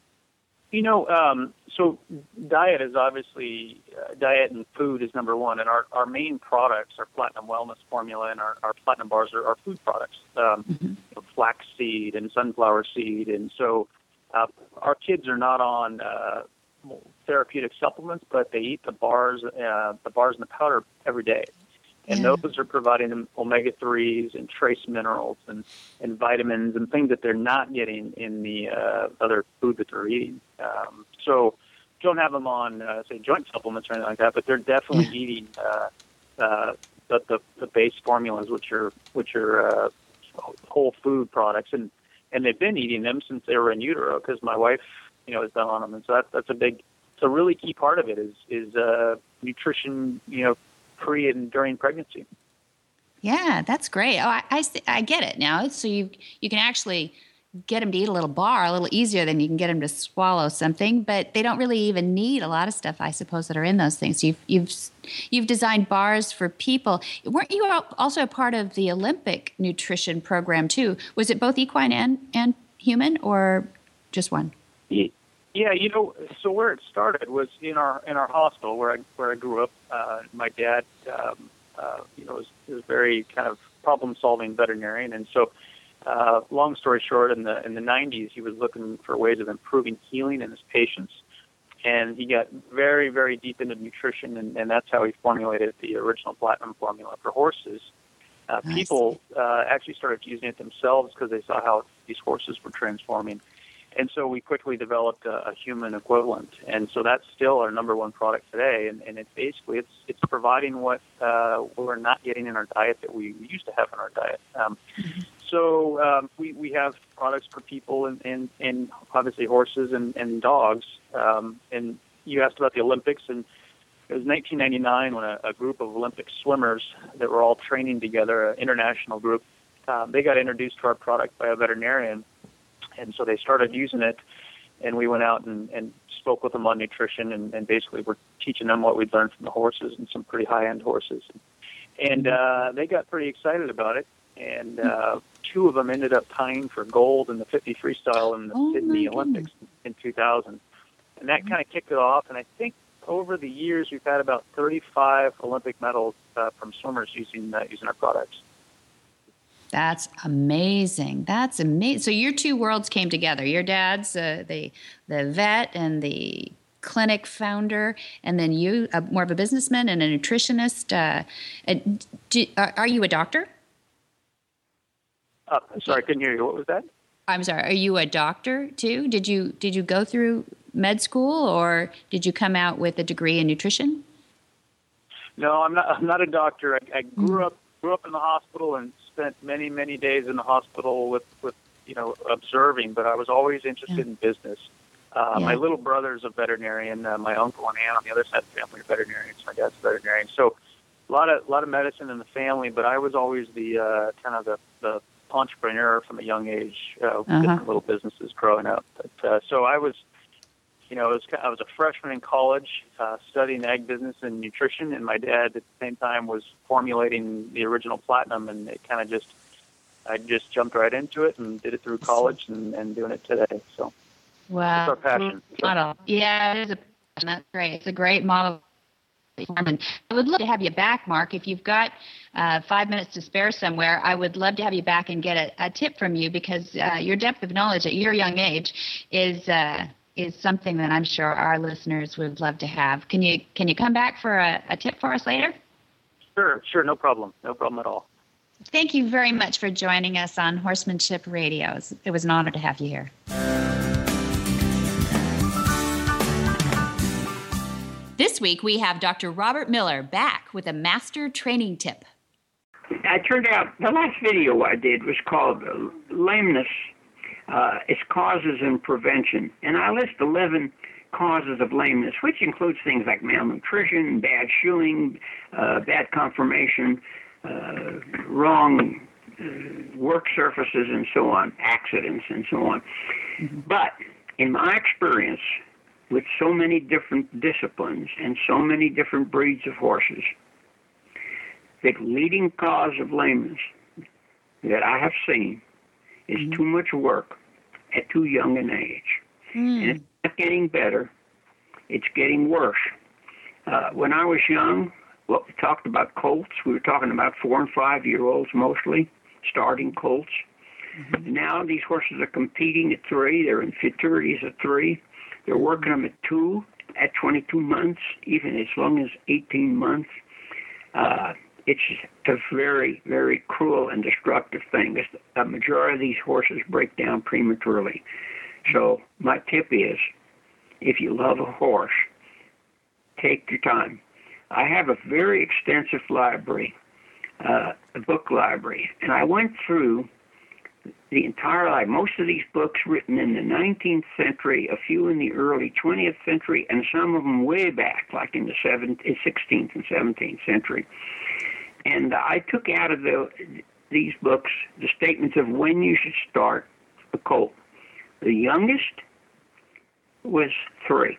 You know, um, so diet is obviously, uh, diet and food is number one. And our, our main products, our Platinum Wellness Formula and our, our Platinum Bars are, are food products, um, mm-hmm. you know, flax seed and sunflower seed. And so uh, our kids are not on uh, therapeutic supplements, but they eat the bars, uh, the bars and the powder every day. And yeah. those are providing them omega threes and trace minerals and, and vitamins and things that they're not getting in the uh, other food that they're eating. Um, so don't have them on, uh, say, joint supplements or anything like that, but they're definitely yeah. eating uh, uh, the, the, the base formulas, which are which are uh, whole food products. And, and they've been eating them since they were in utero because my wife, you know, has been on them. And so that, that's a big, it's a really key part of it is, is uh, nutrition, you know, pre and during pregnancy. Yeah, that's great. Oh, I, I, I get it now. So you you can actually get them to eat a little bar a little easier than you can get them to swallow something, but they don't really even need a lot of stuff, I suppose, that are in those things. You've you've you've designed bars for people. Weren't you also a part of the Olympic nutrition program too? Was it both equine and, and human, or just one? Yeah. Yeah, you know, so where it started was in our in our hospital where I where I grew up. Uh, my dad, um, uh, you know, was, was very kind of problem solving veterinarian, and so, uh, long story short, in the in the nineties, he was looking for ways of improving healing in his patients, and he got very very deep into nutrition, and, and that's how he formulated the original Platinum formula for horses. Uh, nice. People uh, actually started using it themselves because they saw how these horses were transforming. And so we quickly developed a, a human equivalent, and so that's still our number one product today. And, and it's basically it's it's providing what uh, we're not getting in our diet that we used to have in our diet. Um, mm-hmm. So um, we we have products for people and, and, and obviously horses and, and dogs. Um, and you asked about the Olympics, and it was nineteen ninety-nine when a, a group of Olympic swimmers that were all training together, an international group, um, they got introduced to our product by a veterinarian. And so they started using it, and we went out and, and spoke with them on nutrition, and, and basically we're teaching them what we'd learned from the horses and some pretty high-end horses. And uh, they got pretty excited about it, and uh, two of them ended up tying for gold in the fifty freestyle in the oh Sydney Olympics in two thousand. And that kind of kicked it off, and I think over the years we've had about thirty-five Olympic medals uh, from swimmers using uh, using our products. That's amazing. That's amazing. So your two worlds came together. Your dad's uh, the the vet and the clinic founder, and then you, uh, more of a businessman and a nutritionist. Uh, uh, do, are, are you a doctor? Uh, sorry, I couldn't hear you. What was that? I'm sorry. Are you a doctor too? Did you did you go through med school, or did you come out with a degree in nutrition? No, I'm not. I'm not a doctor. I, I grew mm-hmm. up grew up in the hospital and spent many, many days in the hospital with, with you know, observing, but I was always interested yeah. in business. Uh, yeah. My little brother's a veterinarian. Uh, my uncle and aunt on the other side of the family are veterinarians. My dad's a veterinarian. So a lot of a lot of medicine in the family, but I was always the uh, kind of the, the entrepreneur from a young age, uh, uh-huh. different little businesses growing up. But, uh, so I was, you know, I was, I was a freshman in college uh, studying ag business and nutrition, and my dad at the same time was formulating the original Platinum, and it kind of just, I just jumped right into it and did it through college and, and doing it today. So wow. It's our passion. Model. Yeah, it is a passion. That's great. It's a great model And I would love to have you back, Mark. If you've got uh, five minutes to spare somewhere, I would love to have you back and get a, a tip from you, because uh, your depth of knowledge at your young age is uh, is something that I'm sure our listeners would love to have. Can you can you come back for a, a tip for us later? Sure, sure, no problem, no problem at all. Thank you very much for joining us on Horsemanship Radio. It was, it was an honor to have you here. This week, we have Doctor Robert Miller back with a master training tip. It turned out the last video I did was called uh, Lameness, uh, Its Causes and Prevention. And I list eleven causes of lameness, which includes things like malnutrition, bad shoeing, uh, bad conformation, uh, wrong uh, work surfaces, and so on, accidents, and so on. Mm-hmm. But in my experience, with so many different disciplines and so many different breeds of horses, the leading cause of lameness that I have seen is mm-hmm. too much work at too young an age. Mm. And it's not getting better, it's getting worse. Uh, when I was young, well, we talked about colts. We were talking about four and five year olds mostly, starting colts. Mm-hmm. Now these horses are competing at three. They're in futurities at three. They're working them at two, at twenty-two months, even as long as eighteen months. Uh, it's a very, very cruel and destructive thing. A majority of these horses break down prematurely. So my tip is, if you love a horse, take your time. I have a very extensive library, uh, a book library, and I went through the entire life. Most of these books written in the nineteenth century, a few in the early twentieth century, and some of them way back, like in the seventeenth, sixteenth and seventeenth century. And I took out of the, these books the statements of when you should start a colt. The youngest was three.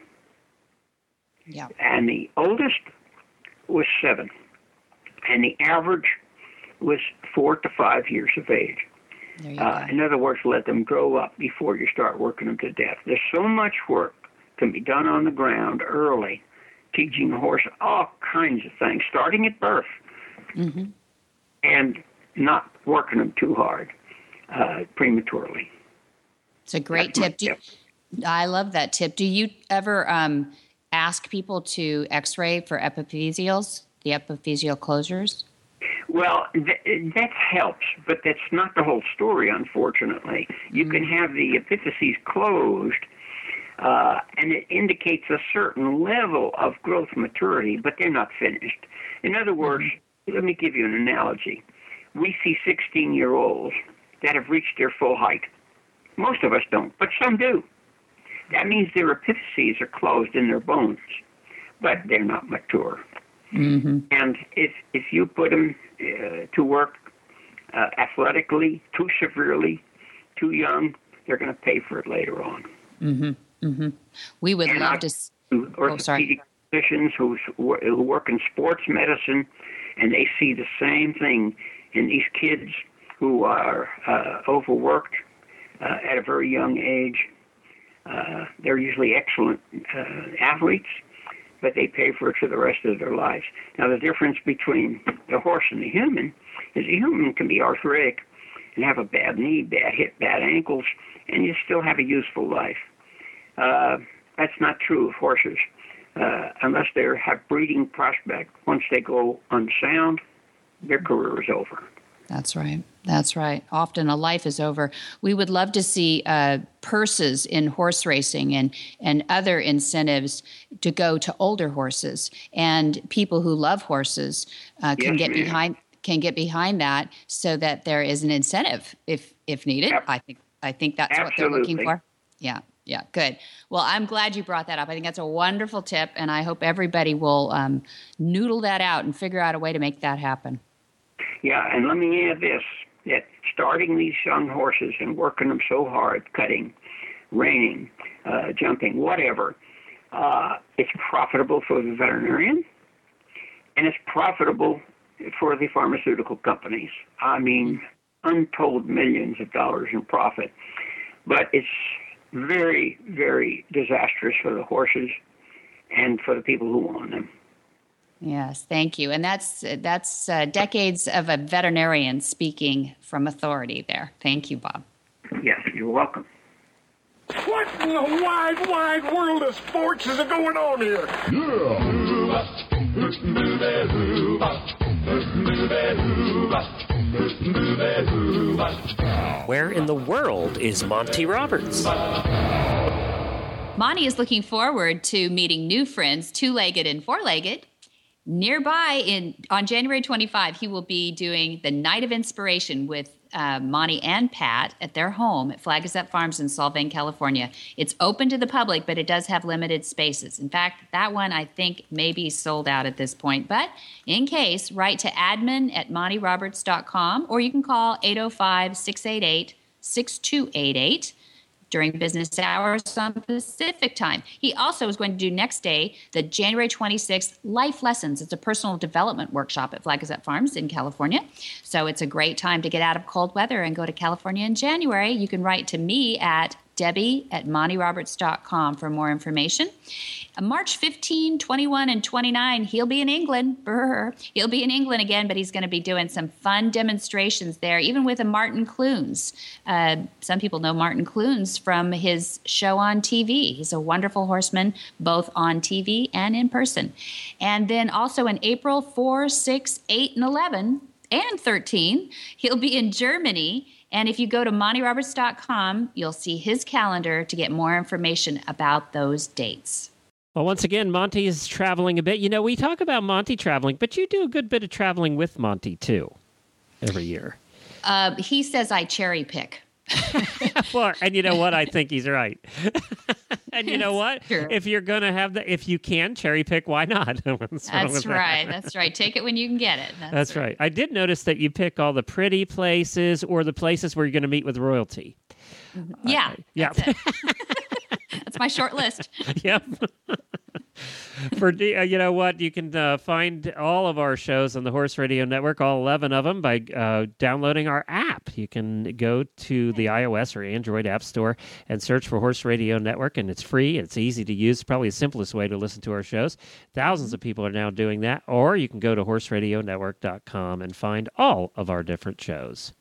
Yeah. And the oldest was seven. And the average was four to five years of age. Uh, in other words, let them grow up before you start working them to death. There's so much work can be done on the ground early, teaching a horse all kinds of things, starting at birth, mm-hmm. and not working them too hard uh, prematurely. It's a great That's tip. Do you, I love that tip. Do you ever um, ask people to x-ray for epiphyseals, the epiphyseal closures? Well, th- that helps, but that's not the whole story, unfortunately. You mm-hmm. can have the epiphyses closed, uh, and it indicates a certain level of growth maturity, but they're not finished. In other words, mm-hmm. let me give you an analogy. We see sixteen-year-olds that have reached their full height. Most of us don't, but some do. That means their epiphyses are closed in their bones, but they're not mature. Mm-hmm. And if if you put them uh, to work uh, athletically, too severely, too young, they're going to pay for it later on. Mm-hmm. Mm-hmm. We would and love I, to. S- orthopedic oh, physicians who, who work in sports medicine, and they see the same thing in these kids who are uh, overworked uh, at a very young age. Uh, they're usually excellent uh, athletes, but they pay for it for the rest of their lives. Now, the difference between the horse and the human is the human can be arthritic and have a bad knee, bad hip, bad ankles, and you still have a useful life. Uh, that's not true of horses. Uh, unless they have breeding prospect, once they go unsound, their career is over. That's right. That's right. Often a life is over. We would love to see uh, purses in horse racing and, and other incentives to go to older horses. And people who love horses uh, can yes, get ma'am. behind can get behind that, so that there is an incentive if if needed. Yep. I think I think that's Absolutely. what they're looking for. Yeah. Yeah, good. Well, I'm glad you brought that up. I think that's a wonderful tip, and I hope everybody will um, noodle that out and figure out a way to make that happen. Yeah, and let me add this, that starting these young horses and working them so hard, cutting, reining, uh, jumping, whatever, uh, it's profitable for the veterinarian, and it's profitable for the pharmaceutical companies. I mean, untold millions of dollars in profit. But it's very, very disastrous for the horses and for the people who own them. Yes, thank you. And that's that's uh, decades of a veterinarian speaking from authority there. Thank you, Bob. Yes, you're welcome. What in the wide, wide world of sports is going on here? Where in the world is Monty Roberts? Monty is looking forward to meeting new friends, two-legged and four-legged. Nearby in on January twenty-fifth, he will be doing the Night of Inspiration with uh, Monty and Pat at their home at Flag Gazette Farms in Solvang, California. It's open to the public, but it does have limited spaces. In fact, that one I think may be sold out at this point. But in case, write to admin at monty roberts dot com, or you can call eight oh five, six eight eight, six two eight eight. during business hours on Pacific time. He also is going to do next day the January twenty-sixth Life Lessons. It's a personal development workshop at Flag Gazette Farms in California. So it's a great time to get out of cold weather and go to California in January. You can write to me at Debbie at monty roberts dot com for more information. March fifteenth, twenty-one, and twenty-nine, he'll be in England. Brr. He'll be in England again, but he's going to be doing some fun demonstrations there, even with a Martin Clunes. Uh, some people know Martin Clunes from his show on T V. He's a wonderful horseman, both on T V and in person. And then also in April fourth, sixth, eighth, and eleven, and thirteen, he'll be in Germany. And if you go to monty roberts dot com, you'll see his calendar to get more information about those dates. Well, once again, Monty is traveling a bit. You know, we talk about Monty traveling, but you do a good bit of traveling with Monty, too, every year. Uh, he says I cherry pick. Well, and you know what? I think he's right. And you know what? Sure. If you're going to have the, if you can cherry pick, why not? What's wrong with That's that? right. That's right. Take it when you can get it. That's, That's right. I did notice that you pick all the pretty places or the places where you're going to meet with royalty. Yeah. Uh, yeah. That's, that's my short list. Yep. For uh, you know what, you can uh, find all of our shows on the Horse Radio Network, all eleven of them, by uh, downloading our app. You can go to the iOS or Android App Store and search for Horse Radio Network, and it's free. It's easy to use. Probably the simplest way to listen to our shows. Thousands of people are now doing that. Or you can go to horse radio network dot com and find all of our different shows.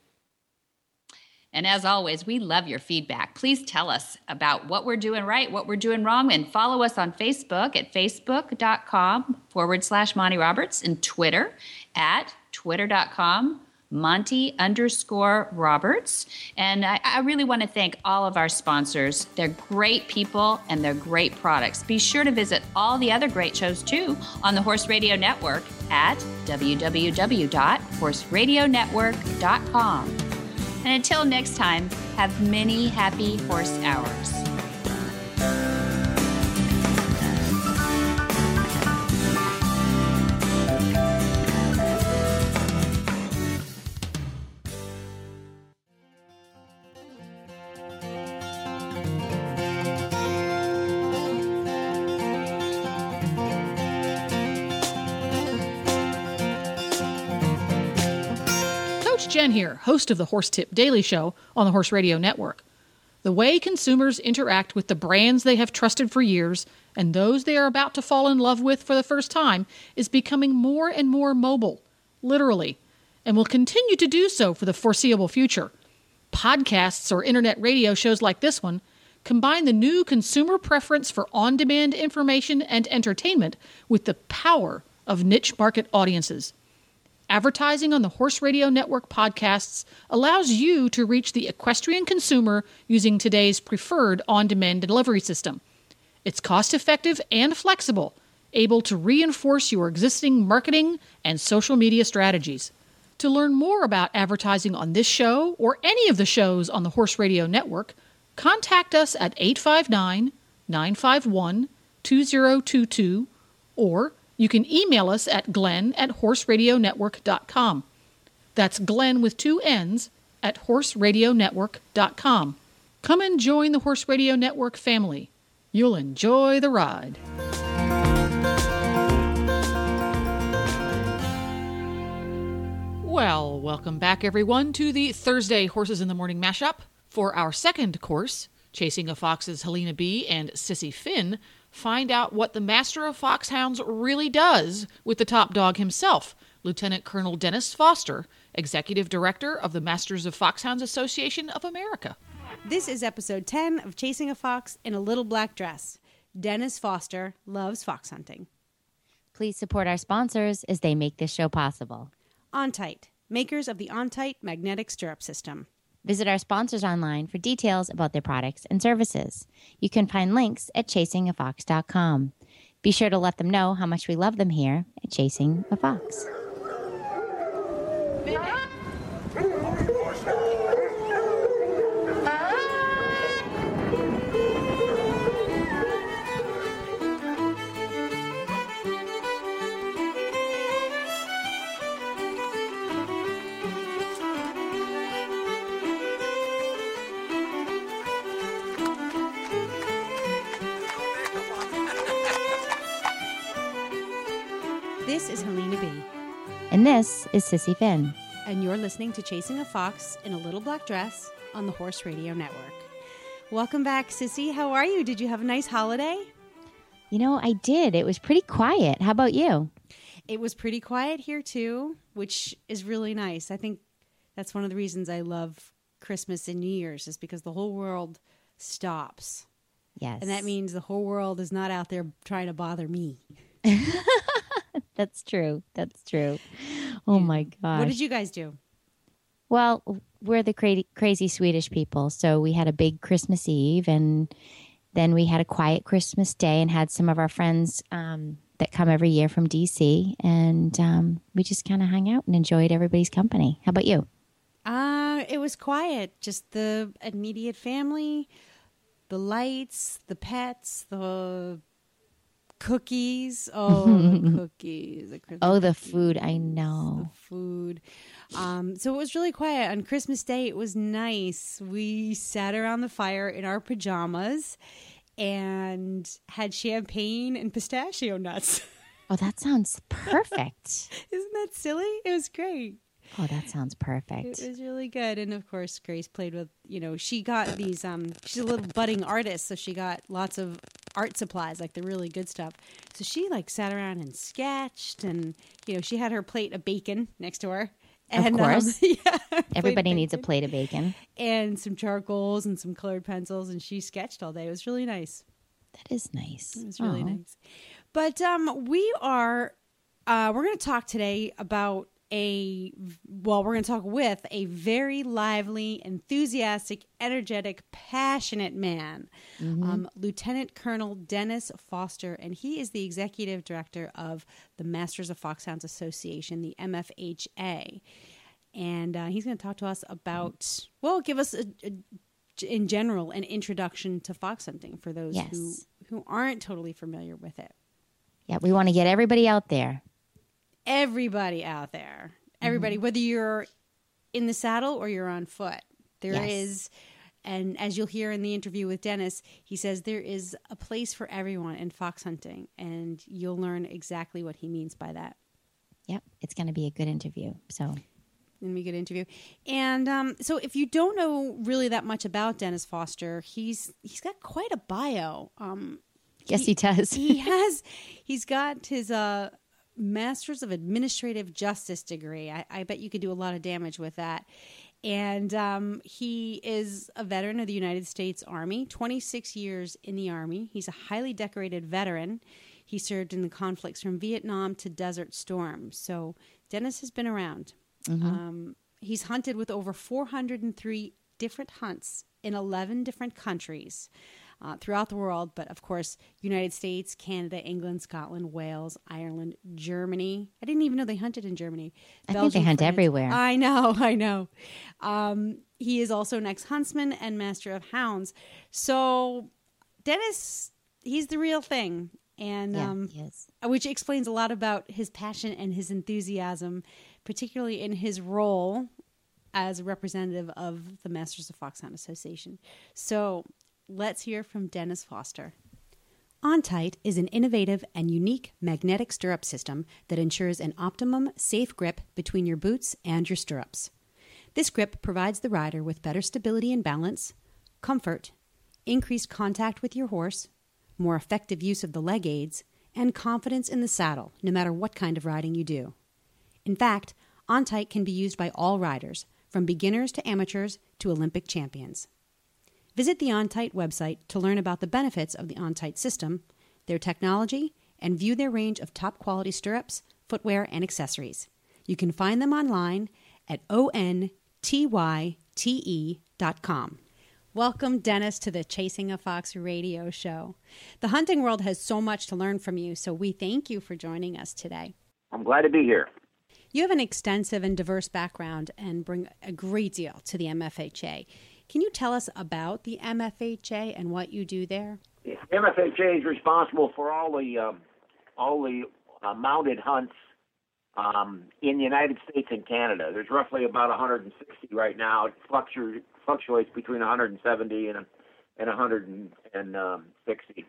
And as always, we love your feedback. Please tell us about what we're doing right, what we're doing wrong, and follow us on Facebook at facebook dot com forward slash Monty Roberts and Twitter at twitter dot com Monty underscore Roberts. And I, I really want to thank all of our sponsors. They're great people and they're great products. Be sure to visit all the other great shows too on the Horse Radio Network at w w w dot horse radio network dot com. And until next time, have many happy horse hours. Jen here, host of the Horse Tip Daily Show on the Horse Radio Network. The way consumers interact with the brands they have trusted for years and those they are about to fall in love with for the first time is becoming more and more mobile, literally, and will continue to do so for the foreseeable future. Podcasts or internet radio shows like this one combine the new consumer preference for on-demand information and entertainment with the power of niche market audiences. Advertising on the Horse Radio Network podcasts allows you to reach the equestrian consumer using today's preferred on-demand delivery system. It's cost-effective and flexible, able to reinforce your existing marketing and social media strategies. To learn more about advertising on this show or any of the shows on the Horse Radio Network, contact us at eight five nine, nine five one, two zero two two or you can email us at Glenn at horse radio network dot com. That's Glenn with two N's at horse radio network dot com. Come and join the Horse Radio Network family. You'll enjoy the ride. Well, welcome back, everyone, to the Thursday Horses in the Morning mashup. For our second course, Chasing a Fox's Helena B and Sissy Finn, find out what the Master of Foxhounds really does with the top dog himself, Lieutenant Colonel Dennis Foster, Executive Director of the Masters of Foxhounds Association of America. This is episode ten of Chasing a Fox in a Little Black Dress. Dennis Foster loves fox hunting. Please support our sponsors as they make this show possible. OnTight, makers of the OnTight magnetic stirrup system. Visit our sponsors online for details about their products and services. You can find links at chasing a fox dot com. Be sure to let them know how much we love them here at Chasing a Fox. This is Helena B. And this is Sissy Finn. And you're listening to Chasing a Fox in a Little Black Dress on the Horse Radio Network. Welcome back, Sissy. How are you? Did you have a nice holiday? You know, I did. It was pretty quiet. How about you? It was pretty quiet here, too, which is really nice. I think that's one of the reasons I love Christmas and New Year's is because the whole world stops. Yes. And that means the whole world is not out there trying to bother me. That's true. That's true. Oh, my gosh. What did you guys do? Well, we're the crazy, crazy Swedish people, so we had a big Christmas Eve, and then we had a quiet Christmas Day and had some of our friends um, that come every year from D C, and um, we just kind of hung out and enjoyed everybody's company. How about you? Uh, it was quiet. Just the immediate family, the lights, the pets, the cookies. Oh, the cookies. The oh, the food. I know. The food. Um, so it was really quiet. On Christmas Day, it was nice. We sat around the fire in our pajamas and had champagne and pistachio nuts. Oh, that sounds perfect. Isn't that silly? It was great. Oh, that sounds perfect. It was really good. And of course, Grace played with, you know, she got these, um, she's a little budding artist. So she got lots of art supplies, like the really good stuff. So she like sat around and sketched and, you know, she had her plate of bacon next to her. And, of course. Um, yeah, everybody needs a plate of bacon. And some charcoals and some colored pencils. And she sketched all day. It was really nice. That is nice. It was really Aww. nice. But um, we are, uh, we're going to talk today about a, well, we're going to talk with a very lively, enthusiastic, energetic, passionate man, Mm-hmm. um, Lieutenant Colonel Dennis Foster, and he is the executive director of the Masters of Foxhounds Association, the M F H A. And uh, he's going to talk to us about, well, give us, a, a, in general, an introduction to fox hunting for those Yes. who, who aren't totally familiar with it. Yeah, we want to get everybody out there. Everybody out there, everybody, mm-hmm. whether you're in the saddle or you're on foot, there Yes. is, and as you'll hear in the interview with Dennis, he says there is a place for everyone in fox hunting, and you'll learn exactly what he means by that. Yep, it's going to be a good interview. So, Then we get interview, and um, so if you don't know really that much about Dennis Foster, he's he's got quite a bio. Um, yes, he, he does. he has. He's got his uh. Masters of Administrative Justice degree. I, I bet you could do a lot of damage with that. And um, he is a veteran of the United States Army, twenty-six years in the Army. He's a highly decorated veteran. He served in the conflicts from Vietnam to Desert Storm. So Dennis has been around. Mm-hmm. Um, he's hunted with over four hundred three different hunts in eleven different countries. Uh, throughout the world, but of course, United States, Canada, England, Scotland, Wales, Ireland, Germany. I didn't even know they hunted in Germany. I Belgium, think they hunt France. everywhere. I know, I know. Um, he is also an ex-huntsman and master of hounds. So Dennis, he's the real thing. And yeah, um, he is. which explains a lot about his passion and his enthusiasm, particularly in his role as a representative of the Masters of Foxhound Association. So let's hear from Dennis Foster. OnTight is an innovative and unique magnetic stirrup system that ensures an optimum, safe grip between your boots and your stirrups. This grip provides the rider with better stability and balance, comfort, increased contact with your horse, more effective use of the leg aids, and confidence in the saddle, no matter what kind of riding you do. In fact, OnTight can be used by all riders, from beginners to amateurs to Olympic champions. Visit the OnTight website to learn about the benefits of the OnTight system, their technology, and view their range of top-quality stirrups, footwear, and accessories. You can find them online at O N T Y T E dot com. Welcome, Dennis, to the Chasing a Fox radio show. The hunting world has so much to learn from you, so we thank you for joining us today. I'm glad to be here. You have an extensive and diverse background and bring a great deal to the M F H A. Can you tell us about the M F H A and what you do there? The M F H A is responsible for all the um, all the uh, mounted hunts um, in the United States and Canada. There's roughly about one hundred sixty right now. It fluctuates fluctuates between one hundred seventy and and one hundred sixty.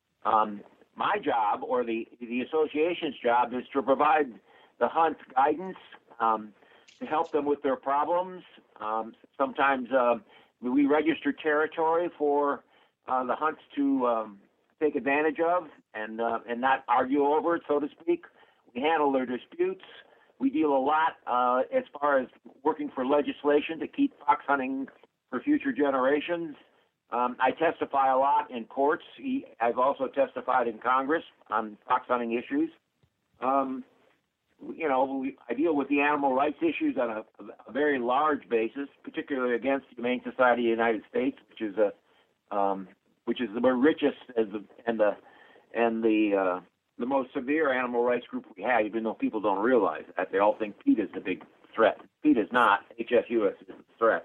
Um, my job, or the the association's job, is to provide the hunt guidance, um, to help them with their problems. Um, sometimes uh, we register territory for uh, the hunts to um, take advantage of and uh, and not argue over it, so to speak. We handle their disputes. We deal a lot uh, as far as working for legislation to keep fox hunting for future generations. Um, I testify a lot in courts. I've also testified in Congress on fox hunting issues. Um, you know, we, I deal with the animal rights issues on a, a very large basis, particularly against the Humane Society of the United States, which is a um, which is the richest as the, and the and the uh, the most severe animal rights group we have. Even though people don't realize that, they all think PETA is the big threat. PETA is not. H S U S is the threat.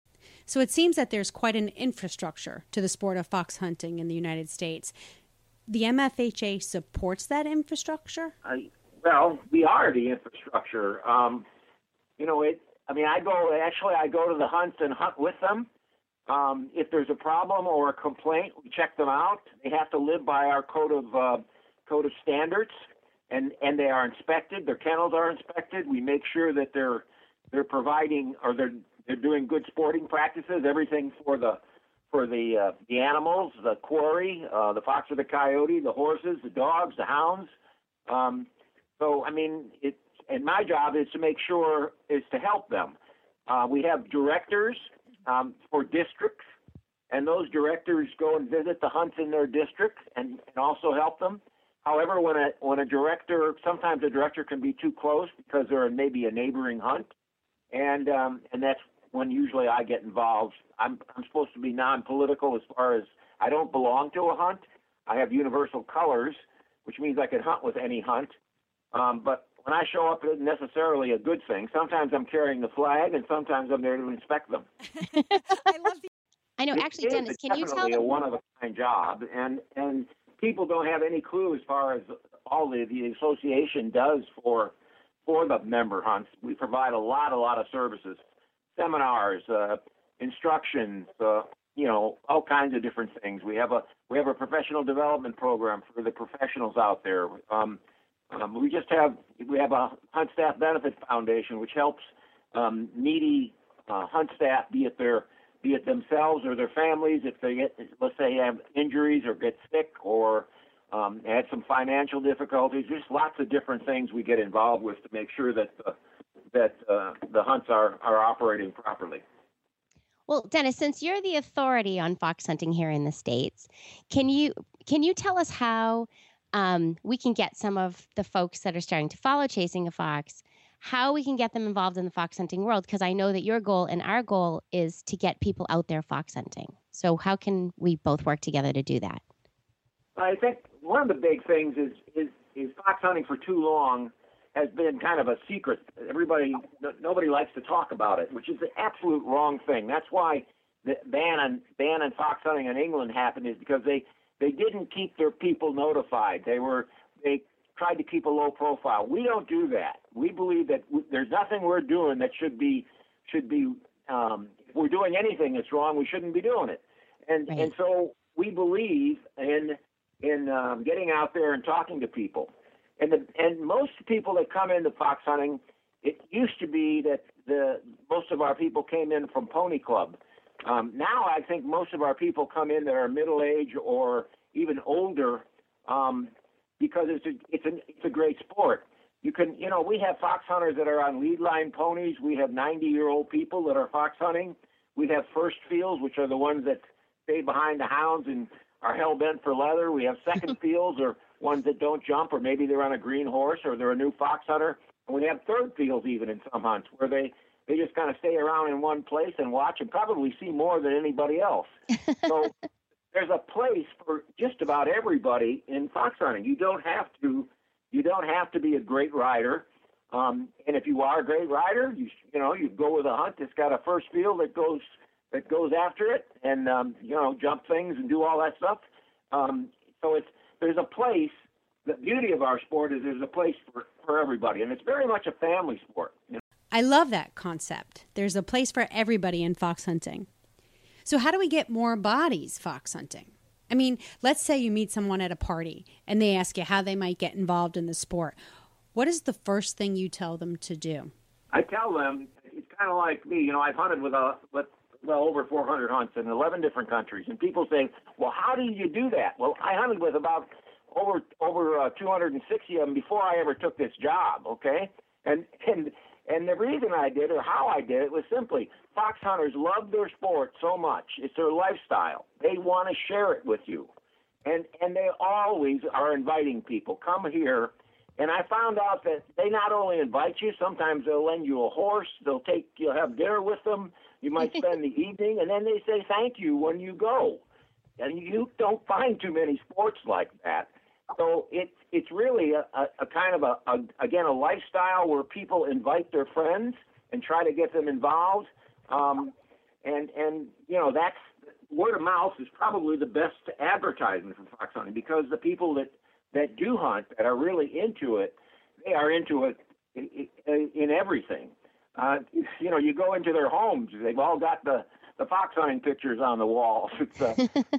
So it seems that there's quite an infrastructure to the sport of fox hunting in the United States. The M F H A supports that infrastructure? I, well, we are the infrastructure. Um, you know, it. I mean, I go, actually, I go to the hunts and hunt with them. Um, if there's a problem or a complaint, we check them out. They have to live by our code of uh, code of standards, and, and they are inspected. Their kennels are inspected. We make sure that they're they're providing or they're they're doing good sporting practices. Everything for the for the uh, the animals, the quarry, uh, the fox or the coyote, the horses, the dogs, the hounds. Um, so I mean, it. And my job is to make sure is to help them. Uh, we have directors um, for districts, and those directors go and visit the hunts in their district and, and also help them. However, when a when a director, sometimes a director can be too close because there may be a neighboring hunt, and um, and that's when usually I get involved. I'm I'm supposed to be non-political as far as I don't belong to a hunt. I have universal colors, which means I can hunt with any hunt, um, but when I show up, it isn't necessarily a good thing. Sometimes I'm carrying the flag, and sometimes I'm there to inspect them. I love the. I know. It Actually, is Dennis, can you tell definitely a them? one-of-a-kind job, and and people don't have any clue as far as all the, the association does for for the member hunts. We provide a lot, a lot of services, seminars, uh, instructions, uh, you know, all kinds of different things. We have a we have a professional development program for the professionals out there. Um, Um, we just have we have a Hunt Staff Benefit Foundation, which helps um, needy uh, hunt staff, be it their be it themselves or their families, if they get, let's say, have injuries or get sick or um, had some financial difficulties. There's lots of different things we get involved with to make sure that the, that uh, the hunts are are operating properly. Well, Dennis, since you're the authority on fox hunting here in the States, can you can you tell us how Um, we can get some of the folks that are starting to follow Chasing a Fox, how we can get them involved in the fox hunting world? Because I know that your goal and our goal is to get people out there fox hunting. So how can we both work together to do that? I think one of the big things is is, is fox hunting for too long has been kind of a secret. Everybody, n- nobody likes to talk about it, which is the absolute wrong thing. That's why the ban on ban on fox hunting in England happened, is because they They didn't keep their people notified. They were they tried to keep a low profile. We don't do that. We believe that w- there's nothing we're doing that should be should be. Um, if we're doing anything that's wrong, we shouldn't be doing it. And Right. and so we believe in in um, getting out there and talking to people. And the and most people that come into fox hunting, it used to be that the most of our people came in from Pony Club. Um, now I think most of our people come in that are middle age or even older, um, because it's a, it's a, it's a great sport. You can, you know, we have fox hunters that are on lead line ponies. We have ninety-year-old people that are fox hunting. We have first fields, which are the ones that stay behind the hounds and are hell-bent for leather. We have second fields, or ones that don't jump, or maybe they're on a green horse, or they're a new fox hunter. And we have third fields even in some hunts where they, they just kind of stay around in one place and watch and probably see more than anybody else. So there's a place for just about everybody in fox hunting. You don't have to you don't have to be a great rider. Um, and if you are a great rider, you you know, you go with a hunt that's got a first field that goes that goes after it and um, you know, jump things and do all that stuff. Um, so it's there's a place. The beauty of our sport is there's a place for, for everybody, and it's very much a family sport. You know? I love that concept. There's a place for everybody in fox hunting. So how do we get more bodies fox hunting? I mean, let's say you meet someone at a party and they ask you how they might get involved in the sport. What is the first thing you tell them to do? I tell them, it's kind of like me. You know, I've hunted with, a, with well over four hundred hunts in eleven different countries, and people say, well, how do you do that? Well, I hunted with about over over uh, two hundred sixty of them before I ever took this job, okay? And and and the reason I did, or how I did it, was simply fox hunters love their sport so much. It's their lifestyle. They want to share it with you. And and they always are inviting people, come here. And I found out that they not only invite you, sometimes they'll lend you a horse, they'll take, you'll have dinner with them, you might spend the evening, and then they say thank you when you go. And you don't find too many sports like that. So it, it's really a, a, a kind of, a, a again, a lifestyle where people invite their friends and try to get them involved. Um, and, and, you know, that's, word of mouth is probably the best advertisement for fox hunting, because the people that, that do hunt, that are really into it, they are into it in, in, in everything. Uh, you know, you go into their homes, they've all got the, the fox hunting pictures on the walls. It's, uh,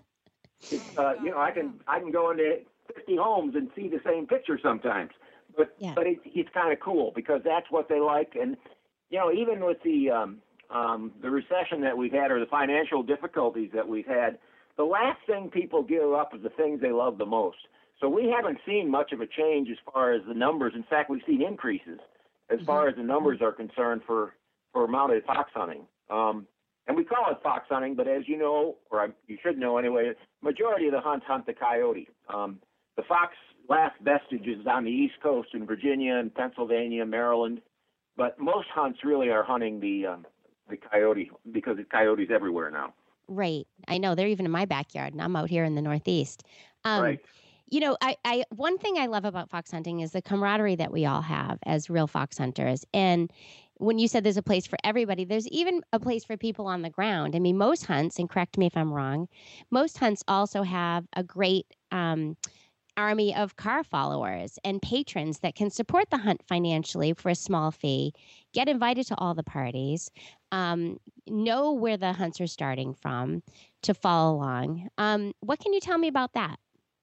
it's uh, you know, I can I can go into fifty homes and see the same picture sometimes, but yeah. but it, it's kind of cool because that's what they like. And you know, even with the um, um, the recession that we've had, or the financial difficulties that we've had, the last thing people give up is the things they love the most. So we haven't seen much of a change as far as the numbers. In fact, we've seen increases as mm-hmm. far as the numbers are concerned for, for mounted fox hunting. Um, and we call it fox hunting, but as you know, or I, you should know anyway, majority of the hunts hunt the coyote. Um, the fox last vestige is on the East Coast in Virginia and Pennsylvania, Maryland, but most hunts really are hunting the um, the coyote because the coyote's everywhere now. Right. I know. They're even in my backyard, and I'm out here in the Northeast. Um, right. You know, I, I one thing I love about fox hunting is the camaraderie that we all have as real fox hunters. And when you said there's a place for everybody, there's even a place for people on the ground. I mean, most hunts, and correct me if I'm wrong, most hunts also have a great um, army of car followers and patrons that can support the hunt financially for a small fee, get invited to all the parties, um, know where the hunts are starting from to follow along. Um, what can you tell me about that?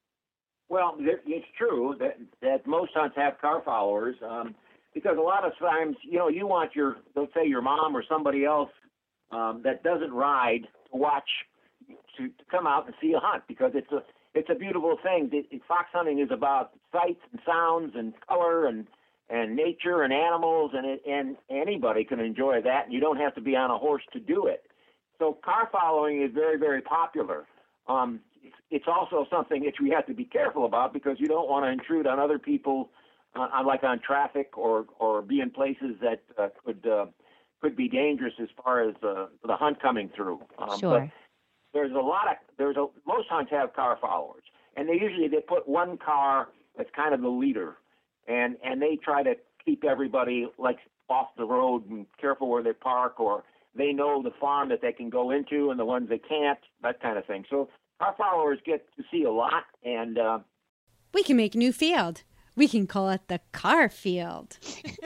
Well, it's true that, that most hunts have car followers um, because a lot of times, you know, you want your, let's say your mom or somebody else um, that doesn't ride to watch, to, to come out and see a hunt because it's a it's a beautiful thing. It, it, fox hunting is about sights and sounds and color and, and nature and animals, and it, and anybody can enjoy that, and you don't have to be on a horse to do it. So car following is very, very popular. Um, it's, it's also something that we have to be careful about because you don't want to intrude on other people, uh, on, like on traffic or, or be in places that uh, could uh, could be dangerous as far as uh, the hunt coming through. Um, sure. But there's a lot of there's a most hunts have car followers, and they usually they put one car that's kind of the leader, and and they try to keep everybody like off the road and careful where they park, or they know the farm that they can go into and the ones they can't, that kind of thing. So our followers get to see a lot, and uh, we can make a new field. We can call it the car field.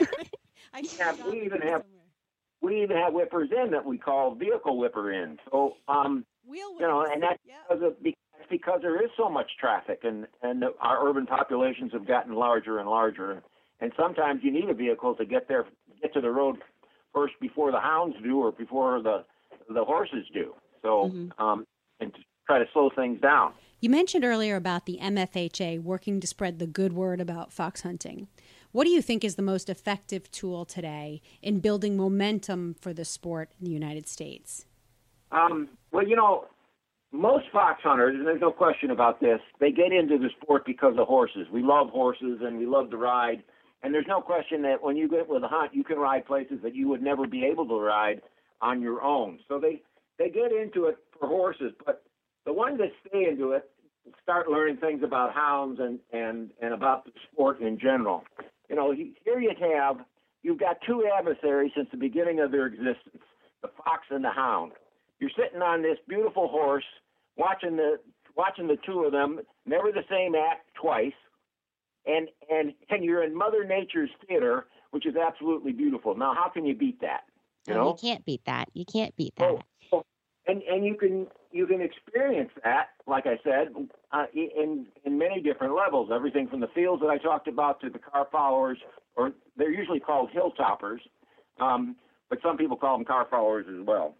I yeah, we even have we even have whippers in that we call vehicle whipper in. So um, Wheel you know, and that's yep. because, of, because there is so much traffic, and and our urban populations have gotten larger and larger, and sometimes you need a vehicle to get there, get to the road first before the hounds do or before the the horses do. So, mm-hmm. um, and to try to slow things down. You mentioned earlier about the M F H A working to spread the good word about fox hunting. What do you think is the most effective tool today in building momentum for the sport in the United States? Um, well, you know, most fox hunters, and there's no question about this, they get into the sport because of horses. We love horses and we love to ride. And there's no question that when you get with a hunt, you can ride places that you would never be able to ride on your own. So they, they get into it for horses. But the ones that stay into it start learning things about hounds and, and, and about the sport in general. You know, here you have, you've got two adversaries since the beginning of their existence, the fox and the hound. You're sitting on this beautiful horse, watching the watching the two of them, never the same act twice, and and and you're in Mother Nature's theater, which is absolutely beautiful. Now, how can you beat that? You No, know, you can't beat that. You can't beat that. Oh, oh, and and you can you can experience that, like I said, uh, in in many different levels. Everything from the fields that I talked about to the car followers, or they're usually called hilltoppers, um, but some people call them car followers as well.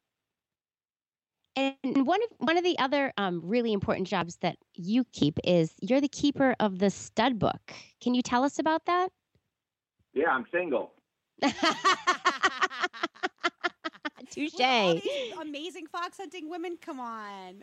And one of one of the other um, really important jobs that you keep is you're the keeper of the stud book. Can you tell us about that? Yeah, I'm single. Touche. Amazing fox hunting women. Come on.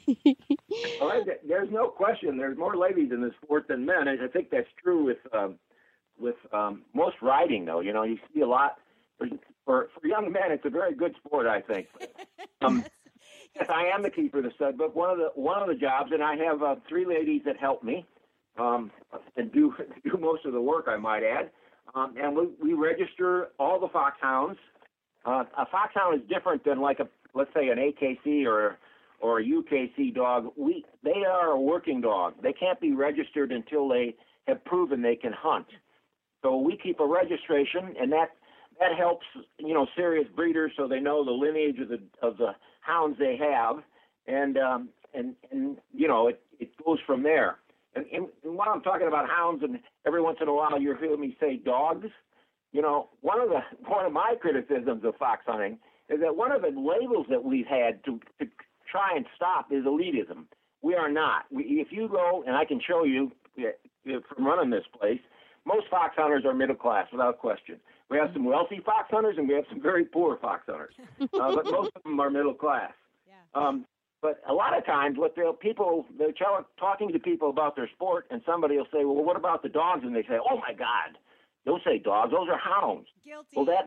Well, there's no question. There's more ladies in the sport than men. I think that's true with um, with um, most riding, though. You know, you see a lot. For, for for young men, it's a very good sport, I think. Um, yes, I am the keeper of the stud book. One of the one of the jobs, and I have uh, three ladies that help me um, and do do most of the work, I might add. Um, and we, we register all the foxhounds. Uh, a foxhound is different than like a, let's say, an A K C or or a U K C dog. We they are a working dog. They can't be registered until they have proven they can hunt. So we keep a registration, and that that helps, you know, serious breeders so they know the lineage of the of the hounds they have, and um, and and you know it, it goes from there. And, and while I'm talking about hounds, and every once in a while you hear me say dogs, you know, one of the one of my criticisms of fox hunting is that one of the labels that we've had to, to try and stop is elitism. We are not. We, if you go, and I can show you from running this place, most fox hunters are middle class without question. We have some wealthy fox hunters and we have some very poor fox hunters, uh, but most of them are middle class. Um, but a lot of times, what they'll people they're tell, talking to people about their sport, and somebody will say, "Well, what about the dogs?" And they say, "Oh my God, don't say dogs; those are hounds." Guilty. Well, that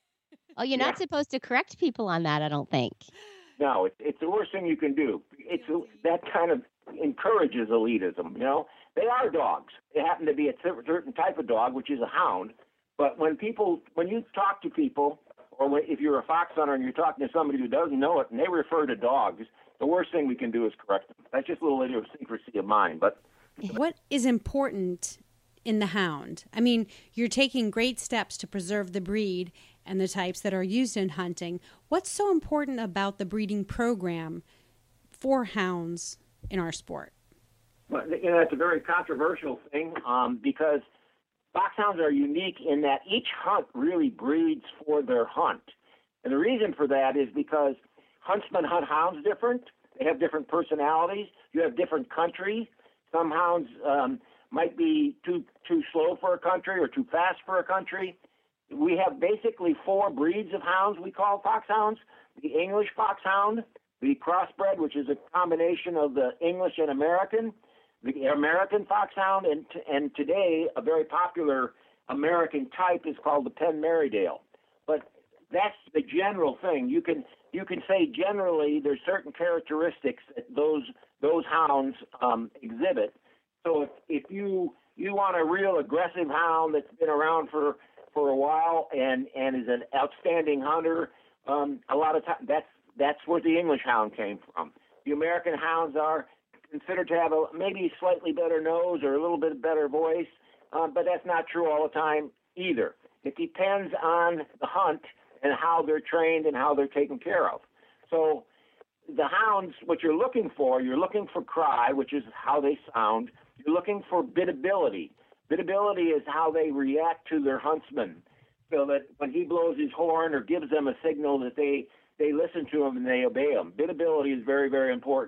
Oh, you're Yeah. not supposed to correct people on that, I don't think. no, it's it's the worst thing you can do. It's that kind of encourages elitism. You know, they are dogs. They happen to be a certain type of dog, which is a hound. But when people, when you talk to people, or when, if you're a fox hunter and you're talking to somebody who doesn't know it, and they refer to dogs, the worst thing we can do is correct them. That's just a little idiosyncrasy of mine. But What is important in the hound? I mean, you're taking great steps to preserve the breed and the types that are used in hunting. What's so important about the breeding program for hounds in our sport? Well, you know, it's a very controversial thing um, because foxhounds are unique in that each hunt really breeds for their hunt. And the reason for that is because huntsmen hunt hounds different. They have different personalities. You have different countries. Some hounds um, might be too too slow for a country or too fast for a country. We have basically four breeds of hounds we call foxhounds. The English foxhound, the crossbred, which is a combination of the English and American, the American foxhound, and t- and today a very popular American type is called the Penn Merriedale. But that's the general thing. You can you can say generally there's certain characteristics that those those hounds um, exhibit. So if, if you you want a real aggressive hound that's been around for, for a while and, and is an outstanding hunter, um, a lot of times that's that's where the English hound came from. The American hounds are considered to have a maybe slightly better nose or a little bit better voice, uh, but that's not true all the time either. It depends on the hunt and how they're trained and how they're taken care of. So the hounds, what you're looking for, you're looking for cry, which is how they sound. You're looking for biddability. Biddability is how they react to their huntsman, so that when he blows his horn or gives them a signal that they, they listen to him and they obey him. Biddability is very, very important.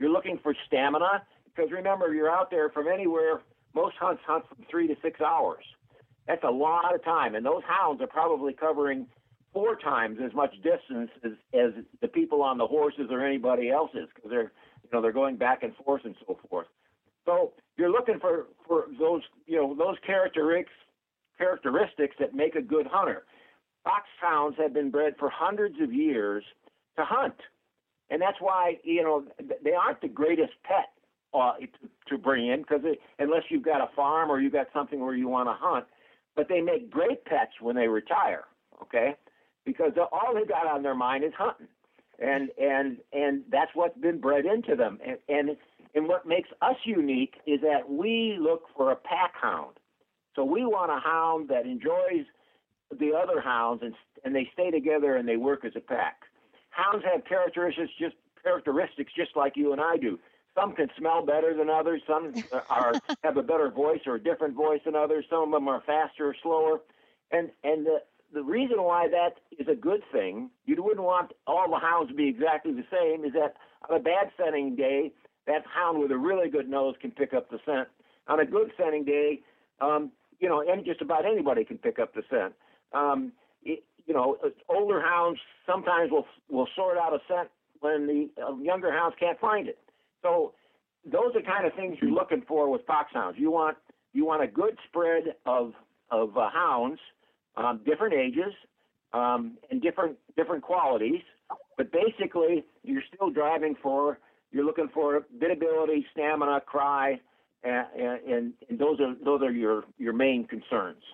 You're looking for stamina because remember, you're out there from anywhere. Most hunts hunt from three to six hours. That's a lot of time, and those hounds are probably covering four times as much distance as, as the people on the horses or anybody else is, because they're, you know, they're going back and forth and so forth. So you're looking for, for those, you know, those characteristics characteristics that make a good hunter. Foxhounds have been bred for hundreds of years to hunt, and that's why, you know, they aren't the greatest pet uh, to, to bring in, because unless you've got a farm or you've got something where you want to hunt, but they make great pets when they retire. Okay. Because all they got on their mind is hunting, and and and that's what's been bred into them. And and, and what makes us unique is that we look for a pack hound. So we want a hound that enjoys the other hounds, and and they stay together and they work as a pack. Hounds have characteristics just characteristics just like you and I do. Some can smell better than others. Some are have a better voice or a different voice than others. Some of them are faster or slower, and and the The reason why that is a good thing, you wouldn't want all the hounds to be exactly the same, is that on a bad scenting day, that hound with a really good nose can pick up the scent. On a good scenting day, um, you know, and just about anybody can pick up the scent. Um, it, you know, older hounds sometimes will will sort out a scent when the uh, younger hounds can't find it. So those are kind of things you're looking for with foxhounds. You want you want a good spread of of uh, hounds. Um, different ages um, and different different qualities, but basically you're still driving for, you're looking for biddability, stamina, cry, and, and, and those are those are your, your main concerns.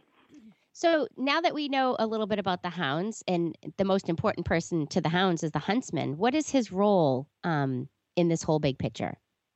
So now that we know a little bit about the hounds, and the most important person to the hounds is the huntsman, what is his role um, in this whole big picture?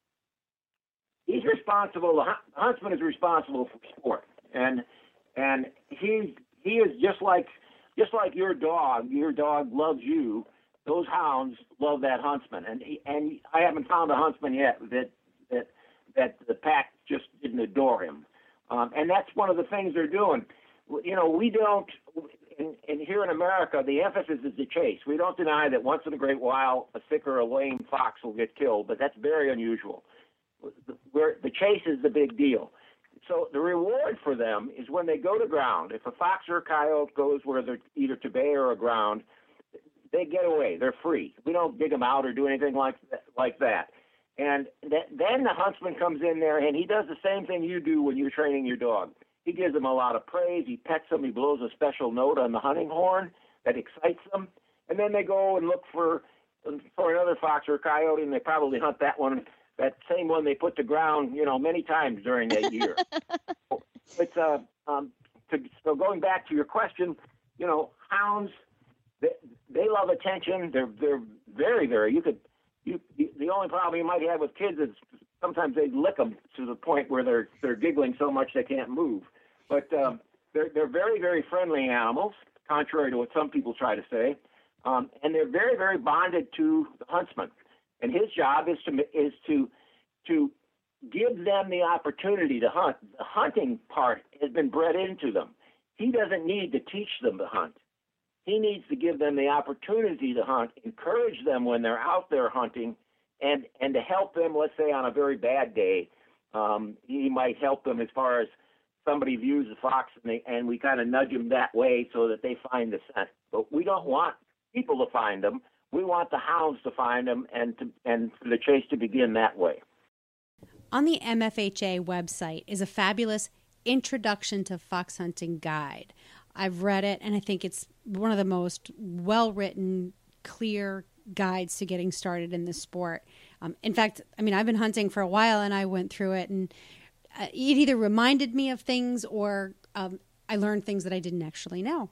He's responsible. The huntsman is responsible for sport, and and he's He is just like just like your dog. Your dog loves you. Those hounds love that huntsman, and he, and I haven't found a huntsman yet that that that the pack just didn't adore him. Um, and that's one of the things they're doing. You know, we don't. And, and here in America, the emphasis is the chase. We don't deny that once in a great while a sick or a lame fox will get killed, but that's very unusual. Where the chase is the big deal. So the reward for them is when they go to ground. If a fox or a coyote goes where they're either to bay or a ground, they get away. They're free. We don't dig them out or do anything like that. Like that. And th- then the huntsman comes in there, and he does the same thing you do when you're training your dog. He gives them a lot of praise. He pets them. He blows a special note on the hunting horn that excites them. And then they go and look for for another fox or a coyote, and they probably hunt that one. That same one they put to ground, you know, many times during that year. It's uh, um, to, so going back to your question, you know, hounds, they, they love attention. They're they're very very. You could you the only problem you might have with kids is sometimes they lick them to the point where they're they're giggling so much they can't move. But um, they're they're very very friendly animals, contrary to what some people try to say, um, and they're very very bonded to the huntsman. And his job is to is to to give them the opportunity to hunt. The hunting part has been bred into them. He doesn't need to teach them to hunt. He needs to give them the opportunity to hunt, encourage them when they're out there hunting, and, and to help them, let's say, on a very bad day. Um, he might help them as far as somebody views a fox, and, they, and we kind of nudge them that way so that they find the scent. But we don't want people to find them. We want the hounds to find them and to, and for the chase to begin that way. On the M F H A website is a fabulous Introduction to Fox Hunting Guide. I've read it, and I think it's one of the most well-written, clear guides to getting started in this sport. Um, in fact, I mean, I've been hunting for a while, and I went through it, and uh, it either reminded me of things or um, I learned things that I didn't actually know.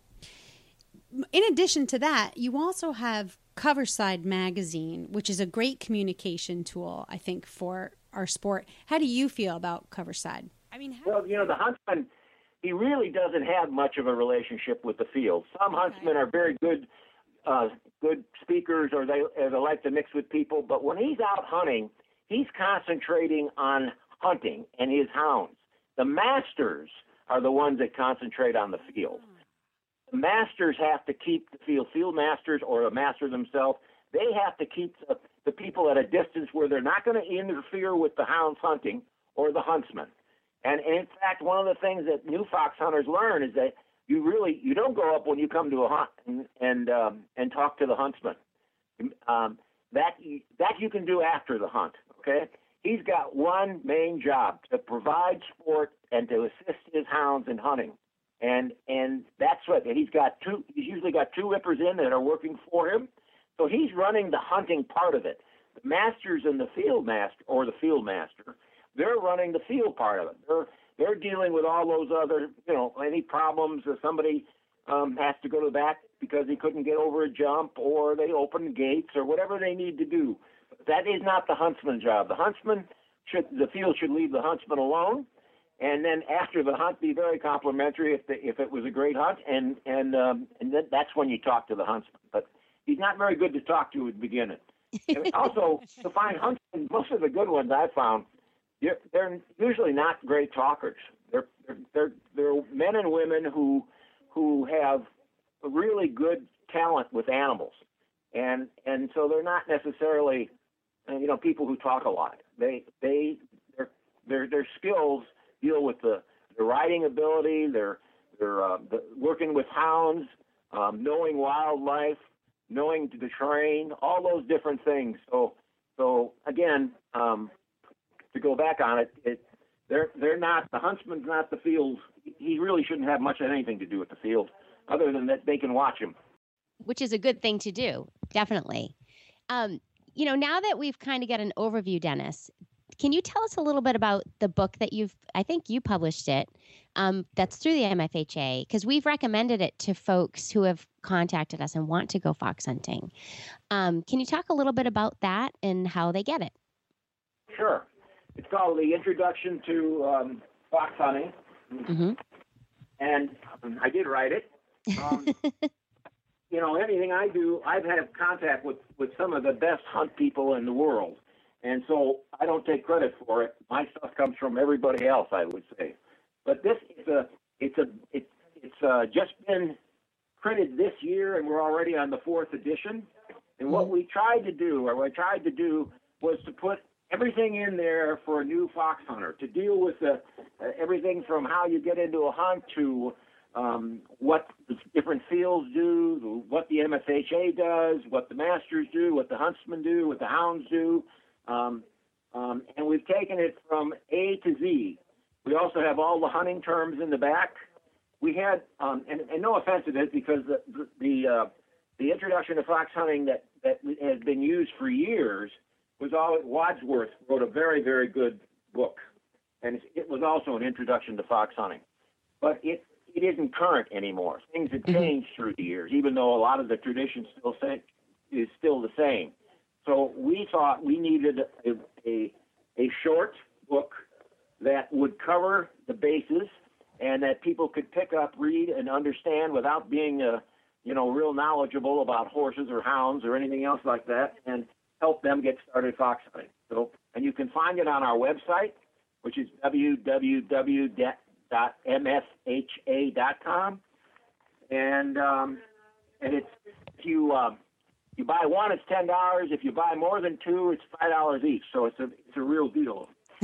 In addition to that, you also have Coverside Magazine, which is a great communication tool, I think, for our sport. How do you feel about Coverside? I mean, how- well, you know, the huntsman, he really doesn't have much of a relationship with the field. Some okay. huntsmen are very good, uh, good speakers, or they, or they like to mix with people. But when he's out hunting, he's concentrating on hunting and his hounds. The masters are the ones that concentrate on the field. The masters have to keep the field, field masters or a master themselves, they have to keep the, the people at a distance where they're not going to interfere with the hounds hunting or the huntsman. And, and in fact, one of the things that new fox hunters learn is that you really you don't go up when you come to a hunt and and, um, and talk to the huntsman. Um, that that you can do after the hunt. Okay, he's got one main job: to provide sport and to assist his hounds in hunting. And and that's what and he's got two. He's usually got two whippers in that are working for him. So he's running the hunting part of it. The masters and the field master, or the field master, they're running the field part of it. They're they're dealing with all those other, you know, any problems if somebody um, has to go to the back because he couldn't get over a jump, or they open gates, or whatever they need to do. That is not the huntsman's job. The huntsman should, the field should leave the huntsman alone, and then after the hunt, be very complimentary if the, if it was a great hunt, and and um, and that, that's when you talk to the huntsman. But he's not very good to talk to at the beginning. And also, to find huntsmen, most of the good ones I've found, they're, they're usually not great talkers. They're, they're they're they're men and women who who have a really good talent with animals, and and so they're not necessarily you know people who talk a lot. They they their their their skills deal with the, the riding ability, their their uh, the, working with hounds, um, knowing wildlife, knowing the terrain, all those different things. So so again, um, to go back on it, it they're they're not the huntsman's not the field. He really shouldn't have much of anything to do with the field, other than that they can watch him. Which is a good thing to do, definitely. Um, you know, now that we've kind of got an overview, Dennis, can you tell us a little bit about the book that you've, I think you published it, um, that's through the M F H A, because we've recommended it to folks who have contacted us and want to go fox hunting. Um, can you talk a little bit about that and how they get it? Sure. It's called The Introduction to um, Fox Hunting. Mm-hmm. And um, I did write it. Um, you know, anything I do, I've had contact with, with some of the best hunt people in the world. And so I don't take credit for it. My stuff comes from everybody else, I would say. But this is a, it's a, it's, it's uh, just been printed this year, and we're already on the fourth edition. And what we tried to do, or what I tried to do, was to put everything in there for a new fox hunter, to deal with the, uh, everything from how you get into a hunt to um, what the different fields do, what the M F H A does, what the masters do, what the huntsmen do, what the hounds do. Um, um, and we've taken it from A to Z. We also have all the hunting terms in the back. We had, um, and, and no offense to this, because the the the, uh, the introduction to fox hunting that, that has been used for years was all Wadsworth wrote a very, very good book, and it was also an introduction to fox hunting. But it it isn't current anymore. Things have changed through the years, even though a lot of the tradition still say, is still the same. So we thought we needed a, a, a short book that would cover the bases and that people could pick up, read, and understand without being, uh, you know, real knowledgeable about horses or hounds or anything else like that, and help them get started fox hunting. So, and you can find it on our website, which is w w w dot m f h a dot com, and um, and it's if you. Uh, You buy one, it's ten dollars. If you buy more than two, it's five dollars each. So it's a it's a real deal.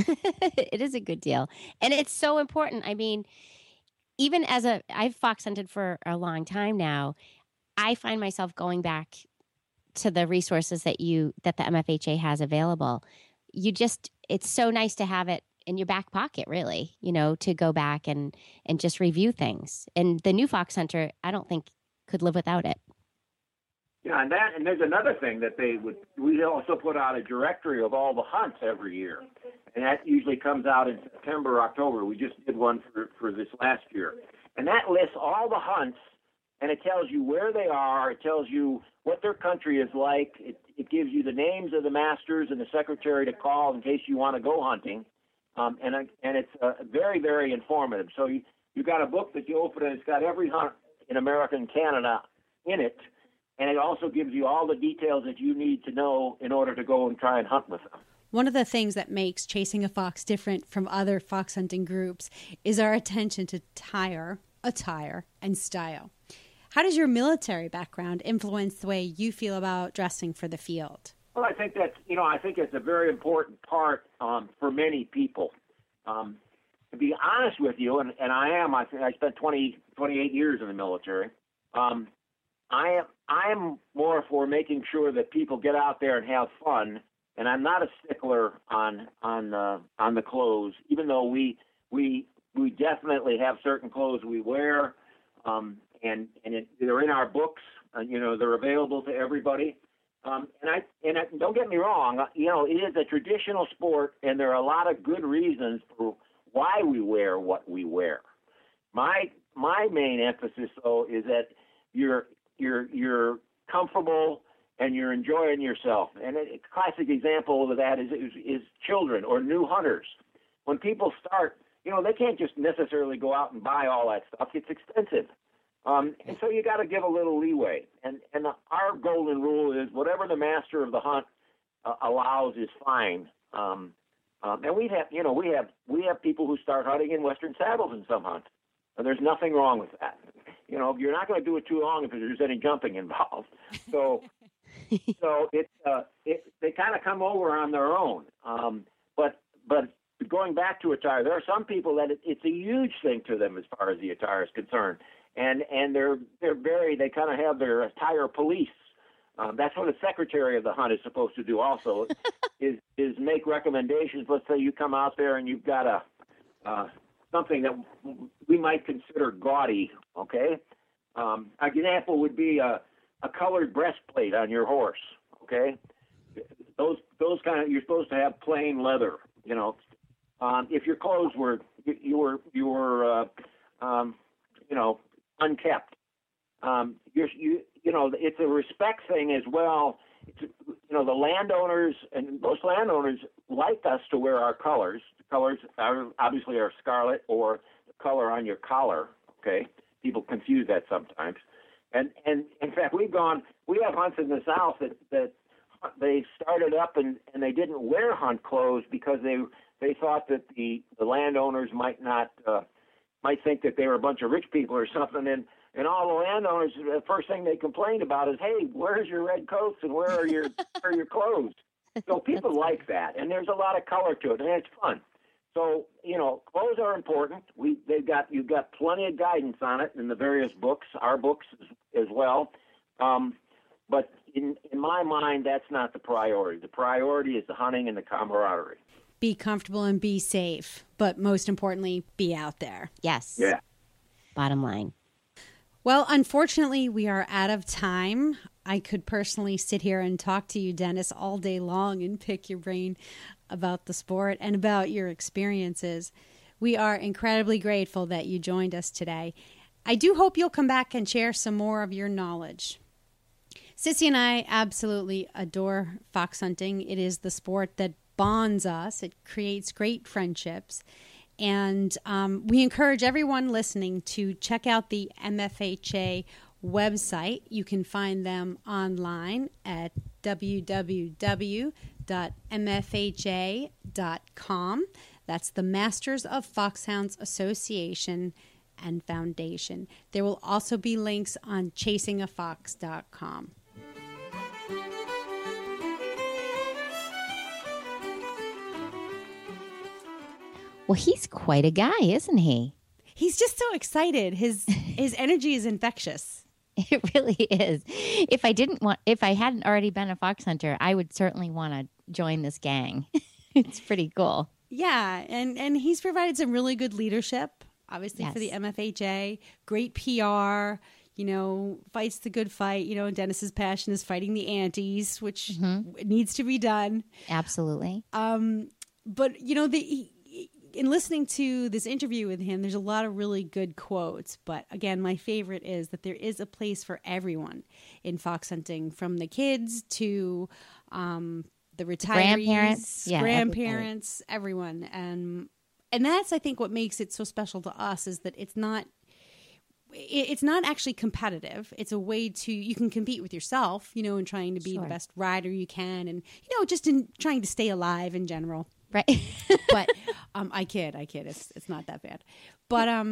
It is a good deal. And it's so important. I mean, even as a, I've fox hunted for a long time now, I find myself going back to the resources that you, that the M F H A has available. You just, it's so nice to have it in your back pocket, really, you know, to go back and, and just review things. And the new fox hunter, I don't think could live without it. Yeah, and that, and there's another thing that they would, we also put out a directory of all the hunts every year. And that usually comes out in September or October. We just did one for, for this last year. And that lists all the hunts, and it tells you where they are. It tells you what their country is like. It, it gives you the names of the masters and the secretary to call in case you want to go hunting. Um, and and it's uh, very, very informative. So you, you've got a book that you open, and it's got every hunt in America and Canada in it. And it also gives you all the details that you need to know in order to go and try and hunt with them. One of the things that makes Chasing a Fox different from other fox hunting groups is our attention to tire, attire, and style. How does your military background influence the way you feel about dressing for the field? Well, I think that's, you know, I think it's a very important part um, for many people. Um, to be honest with you, and, and I am, I think I spent twenty, twenty-eight years in the military. Um, I am, I am more for making sure that people get out there and have fun. And I'm not a stickler on on uh, on the clothes, even though we we we definitely have certain clothes we wear, um, and and it, they're in our books. And, you know, they're available to everybody. Um, and I and I, don't get me wrong, you know, it is a traditional sport, and there are a lot of good reasons for why we wear what we wear. My my main emphasis, though, is that you're you're you're comfortable and you're enjoying yourself. And a classic example of that is, is is children or new hunters. When people start, you know, they can't just necessarily go out and buy all that stuff. It's expensive. Um, and so you got to give a little leeway. And and our golden rule is whatever the master of the hunt uh, allows is fine. Um, um, and we have, you know, we have we have people who start hunting in Western saddles in some hunts, and there's nothing wrong with that. You know, you're not going to do it too long if there's any jumping involved. So, so it uh, it they kind of come over on their own. Um, but but going back to attire, there are some people that it, it's a huge thing to them as far as the attire is concerned. And and they're they're very they kind of have their attire police. Um, that's what a secretary of the hunt is supposed to do. Also, is is make recommendations. Let's say you come out there and you've got a uh, something that we might consider gaudy. Okay, um, an example would be a, a colored breastplate on your horse. Okay, those those kind of you're supposed to have plain leather. You know, um, if your clothes were you, you were you were uh, um, you know. unkept. Um, you're, you you know, it's a respect thing as well. It's, you know, the landowners and most landowners like us to wear our colors. The colors are obviously are scarlet or the color on your collar. Okay, people confuse that sometimes. And and in fact, we've gone. We have hunts in the South that that they started up and, and they didn't wear hunt clothes because they they thought that the the landowners might not. Uh, might think that they were a bunch of rich people or something, and, and all the landowners, the first thing they complained about is, hey, where's your red coats and where are your where are your clothes? So people like that, and there's a lot of color to it, and it's fun. So, you know, clothes are important. We they've got you've got plenty of guidance on it in the various books, our books as, as well. Um, but in in my mind, that's not the priority. The priority is the hunting and the camaraderie. Be comfortable and be safe, but most importantly, be out there. Yes. Yeah. Bottom line. Well, unfortunately, we are out of time. I could personally sit here and talk to you, Dennis, all day long and pick your brain about the sport and about your experiences. We are incredibly grateful that you joined us today. I do hope you'll come back and share some more of your knowledge. Sissy and I absolutely adore fox hunting. It is the sport that bonds us. It creates great friendships. And um, we encourage everyone listening to check out the M F H A website. You can find them online at w w w dot m f h a dot com. That's the Masters of Foxhounds Association and Foundation. There will also be links on chasing a fox dot com. Well, he's quite a guy, isn't he? He's just so excited. His his energy is infectious. It really is. If I didn't want, if I hadn't already been a fox hunter, I would certainly want to join this gang. It's pretty cool. Yeah, and and he's provided some really good leadership, obviously, yes, for the M F H A. Great P R. You know, fights the good fight. You know, Dennis's passion is fighting the antis, which mm-hmm. needs to be done. Absolutely. Um, but you know the. He, In listening to this interview with him, there's a lot of really good quotes. But again, my favorite is that there is a place for everyone in fox hunting, from the kids to um, the retirees, grandparents, yeah, grandparents, everyone. And and that's, I think, what makes it so special to us is that it's not it's not actually competitive. It's a way to, you can compete with yourself, you know, in trying to be Sure. the best rider you can, and you know, just in trying to stay alive in general. Right. But um, I kid, I kid. It's it's not that bad. But um,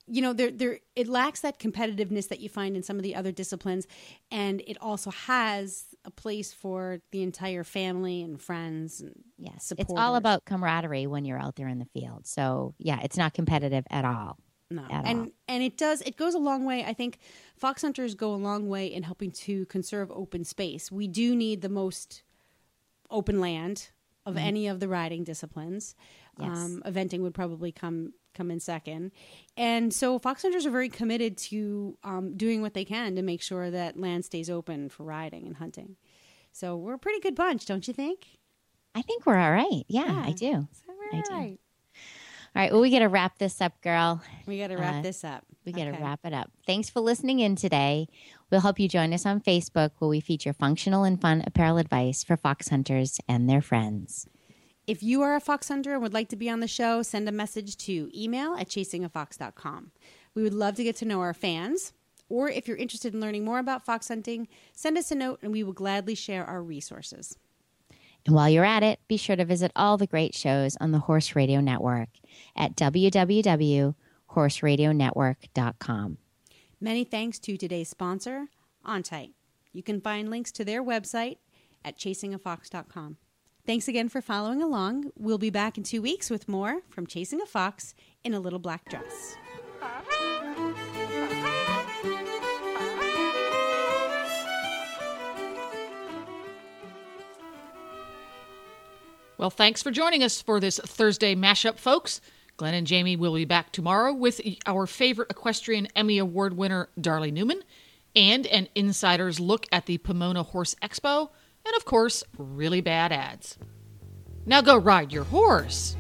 you know, there, there, it lacks that competitiveness that you find in some of the other disciplines, and it also has a place for the entire family and friends. And yes, supporters. It's all about camaraderie when you're out there in the field. So yeah, it's not competitive at all. No, at and all. and it does. It goes a long way. I think fox hunters go a long way in helping to conserve open space. We do need the most open land of Mhm. any of the riding disciplines. Yes. Um, eventing would probably come come in second, and so fox hunters are very committed to um, doing what they can to make sure that land stays open for riding and hunting. So we're a pretty good bunch, don't you think? I think we're all right. Yeah, Yeah. I do. So we're I do. all right. All right. Well, we got to wrap this up, girl. We got to wrap Uh, this up. We got to Okay. wrap it up. Thanks for listening in today. We'll help you join us on Facebook, where we feature functional and fun apparel advice for fox hunters and their friends. If you are a fox hunter and would like to be on the show, send a message to email at chasing a fox dot com. We would love to get to know our fans. Or if you're interested in learning more about fox hunting, send us a note and we will gladly share our resources. And while you're at it, be sure to visit all the great shows on the Horse Radio Network at w w w dot horse radio network dot com. Many thanks to today's sponsor, OnTight. You can find links to their website at chasing a fox dot com. Thanks again for following along. We'll be back in two weeks with more from Chasing a Fox in a Little Black Dress. Well, thanks for joining us for this Thursday mashup, folks. Glenn and Jamie will be back tomorrow with our favorite equestrian Emmy Award winner, Darley Newman, and an insider's look at the Pomona Horse Expo, and of course, really bad ads. Now go ride your horse.